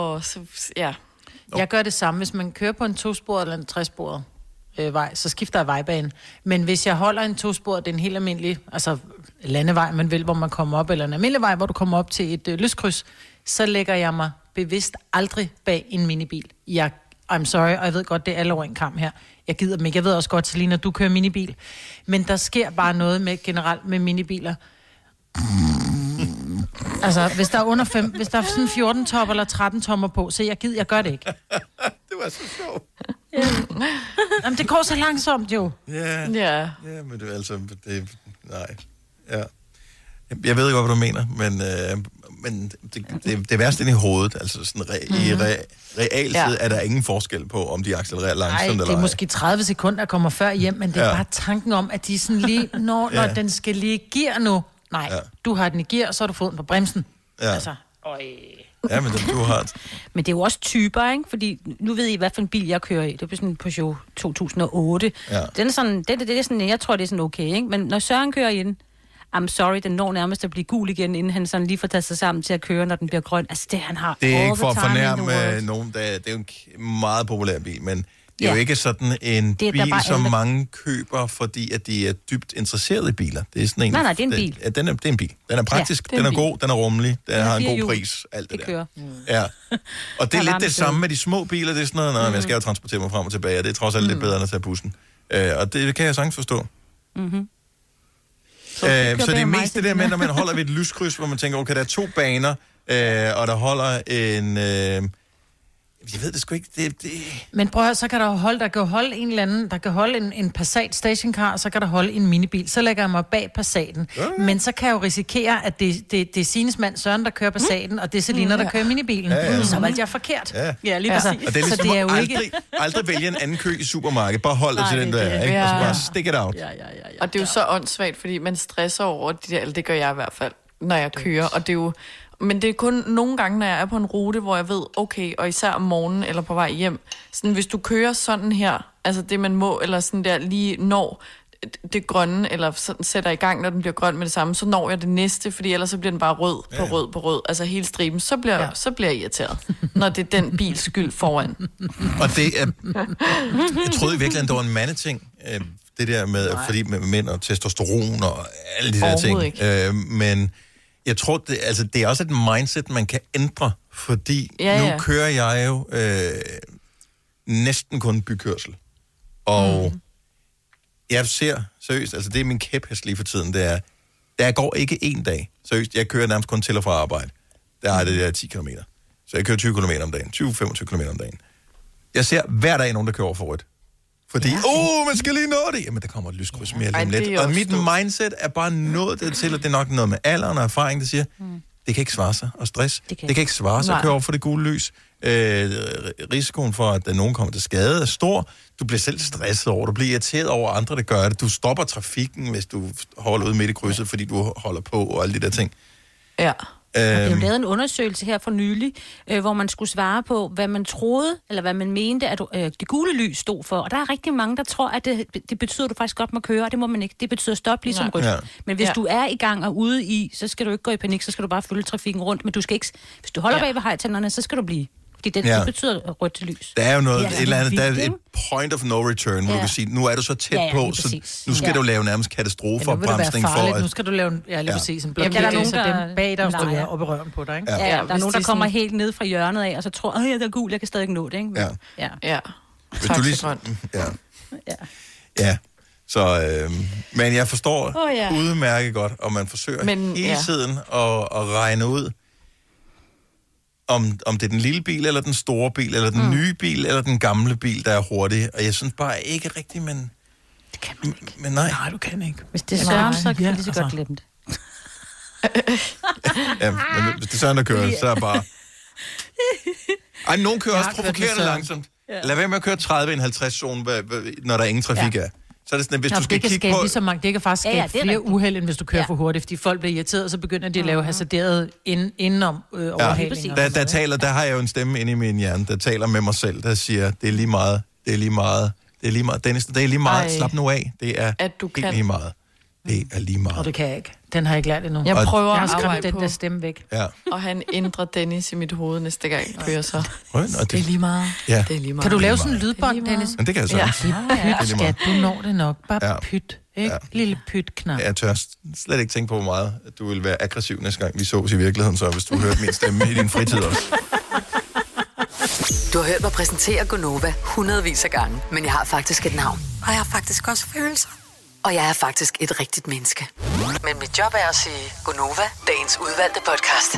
Jeg gør det samme, hvis man kører på en 2-sporet eller en 3-sporet vej, så skifter jeg vejbane. Men hvis jeg holder en 2-sporet, det er en helt almindelig, altså landevej, man vil, hvor man kommer op, eller en almindelig vej, hvor du kommer op til et lyskryds, så lægger jeg mig bevidst aldrig bag en minibil. I'm sorry, og jeg ved godt, det er alle over en kamp her. Jeg gider dem ikke. Jeg ved også godt, Selina, du kører minibil. Men der sker bare noget med generelt med minibiler. Altså, hvis der er sådan 14 top eller 13 tommer på, så jeg gør det ikke. Det var så sjovt. Ja. Jamen, det går så langsomt jo. Ja, men det er altså... nej. Ja. Jeg ved ikke, hvad du mener, men det værste inde i hovedet, altså sådan i realtid er der ingen forskel på, om de accelererer langsomt eller ej. Nej, det er måske 30 sekunder, der kommer før hjem, men det er bare tanken om, at de sådan lige, når den skal lige gear nu. Nej, du har den i gear, så har du fået den på bremsen. Ja. Altså, ja, men du har... Men det er jo også typer, ikke? Fordi nu ved I, hvad for en bil jeg kører i. Det er sådan en Peugeot 2008. Ja. Den er sådan, det er sådan, jeg tror, det er sådan okay, ikke? Men når Søren kører i den, I'm sorry, den når nærmest at blive gul igen, inden han sådan lige får taget sig sammen til at køre, når den bliver grøn. Altså det, han har. Det er ikke for at fornærme nogen, det er jo en meget populær bil, men det er jo ikke sådan en bil, som mange køber, fordi at de er dybt interesserede i biler. Det er sådan en... Nej, det er en bil. Ja, det er en bil. Den er praktisk, den er god, den er rummelig, den har en god pris, alt det der. Ja. Og det er lidt det samme med de små biler, det er sådan noget, jeg skal jo transportere mig frem og tilbage, og det er trods alt lidt bedre end at tage bussen. Og det kan jeg sagtens forstå. Så det er mest det der med, når man holder ved et lyskryds, hvor man tænker, okay, der er 2 baner, og der holder en... jeg ved det sgu ikke. Men prøv at høre, så kan der kan holde en eller anden, der kan holde en Passat stationcar, og så kan der holde en minibil. Så lægger jeg mig bag Passaten. Men så kan jeg jo risikere, at det er Sines mand Søren, der kører Passaten, og det er Selina, der kører minibilen. Så valgte jeg forkert. Ja, lige præcis. Og det er ligesom, så det er jo aldrig vælge en anden kø i supermarkedet. Bare hold det til den der, ikke? Og så bare stick it out. Og det er jo så åndssvagt, fordi man stresser over de der, eller det gør jeg i hvert fald, når jeg kører. Og det er jo... Men det er kun nogle gange, når jeg er på en rute, hvor jeg ved, okay, og især om morgenen eller på vej hjem, sådan hvis du kører sådan her, altså det man må, eller sådan der lige når det grønne, eller sådan sætter i gang, når den bliver grøn med det samme, så når jeg det næste, fordi ellers så bliver den bare rød på rød på rød, altså hele striben, så bliver jeg irriteret, når det er den bils skyld foran. Og det er... Jeg troede virkelig, at det var en mandeting, det der med, fordi med mænd og testosteron og alle de der ting. Men... Jeg tror, det er også et mindset, man kan ændre, fordi nu kører jeg jo næsten kun bykørsel. Og jeg ser seriøst, altså det er min kæphest lige for tiden, det er, der går ikke en dag. Seriøst, jeg kører nærmest kun til og fra arbejde. Der er det der 10 km. Så jeg kører 20 km om dagen, 20-25 km om dagen. Jeg ser hver dag nogen, der kører over for rødt. Fordi, man skal lige nå det. Jamen, der kommer et lyskryds mere lige om lidt. Og mit mindset er bare nået det til, at det er nok noget med alderen og erfaring, der siger, det kan ikke svare sig og stress. Det kan ikke svare sig at køre over for det gule lys. Risikoen for, at nogen kommer til skade, er stor. Du bliver selv stresset over, du bliver irriteret over andre, der gør det. Du stopper trafikken, hvis du holder ude midt i krydset, fordi du holder på og alle de der ting. Ja. Der blev lavet en undersøgelse her for nylig, hvor man skulle svare på, hvad man troede, eller hvad man mente, at det gule lys stod for. Og der er rigtig mange, der tror, at det betyder, at du faktisk godt må køre, og det må man ikke. Det betyder stop ligesom rødt. Ja. Men hvis du er i gang og ude i, så skal du ikke gå i panik, så skal du bare følge trafikken rundt. Men du skal ikke, hvis du holder bag ved hejtænderne, så skal du blive. Fordi det betyder rødt til lys. Der er jo noget, et eller andet, der er et point of no return, hvor du kan sige, nu er du så tæt på, så nu skal du lave nærmest katastrofeopbremsning for at... Nu skal du lave lige præcis en blokering, så dem bag dig står op i røven på dig, ikke? Ja, der er nogen, der kommer helt ned fra hjørnet af, og så tror, det er gul, jeg kan stadig ikke nå det, ikke? Men, ja. Hvis du lige... Ja. Så, men jeg forstår udmærket godt, og man forsøger hele tiden at regne ud, om det er den lille bil, eller den store bil, eller den nye bil, eller den gamle bil, der er hurtig. Og jeg synes bare ikke rigtigt, men... Det kan man ikke. Men nej, du kan ikke. Hvis det er Søren, så kan det lige så godt glemme det. Men hvis det er Søren, der kører, så er bare... Ej, nogen kører også provokerende langsomt. Lad være med at køre 30 i en 50-zone, når der ingen trafik er. Så er det sådan, at hvis du skal kigge på... Det kan faktisk skabe flere uheld, end hvis du kører for hurtigt, fordi folk bliver irriteret, og så begynder de at lave hasarderet indenom overhalinger. Der har jeg jo en stemme inde i min hjerne, der taler med mig selv, der siger, det er lige meget, Dennis, det er lige meget, slap nu af, det er helt lige meget. Det er lige meget. Og det kan jeg ikke. Den har jeg ikke lært endnu. Jeg prøver at arbejde den der stemme væk. Ja. Og han ændrer Dennis i mit hoved næste gang, jeg kører så. Det er lige meget. Ja. Det er lige meget. Kan du lave sådan en lydbånd, Dennis? Men det kan jeg så. Pyt, skat, du når det nok. Bare pyt. Ikke? Ja. Lille pytknap. Jeg tør slet ikke tænke på, hvor meget at du vil være aggressiv næste gang, vi sås i virkeligheden, så hvis du hørte min stemme i din fritid også. Du har hørt mig præsentere Gonova hundredvis af gange, men jeg har faktisk et navn. Og jeg har faktisk også følelser. Og jeg er faktisk et rigtigt menneske. Men mit job er at sige Gonova, dagens udvalgte podcast.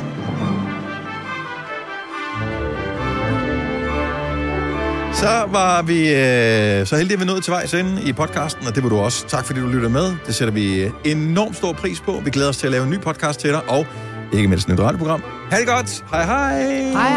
Så var vi så heldige, at vi nåede til vejs ende i podcasten, og det var du også. Tak fordi du lytter med. Det sætter vi enormt stor pris på. Vi glæder os til at lave en ny podcast til dig, og ikke mindst et nyt radioprogram. Ha' det godt. Hej hej. Hej.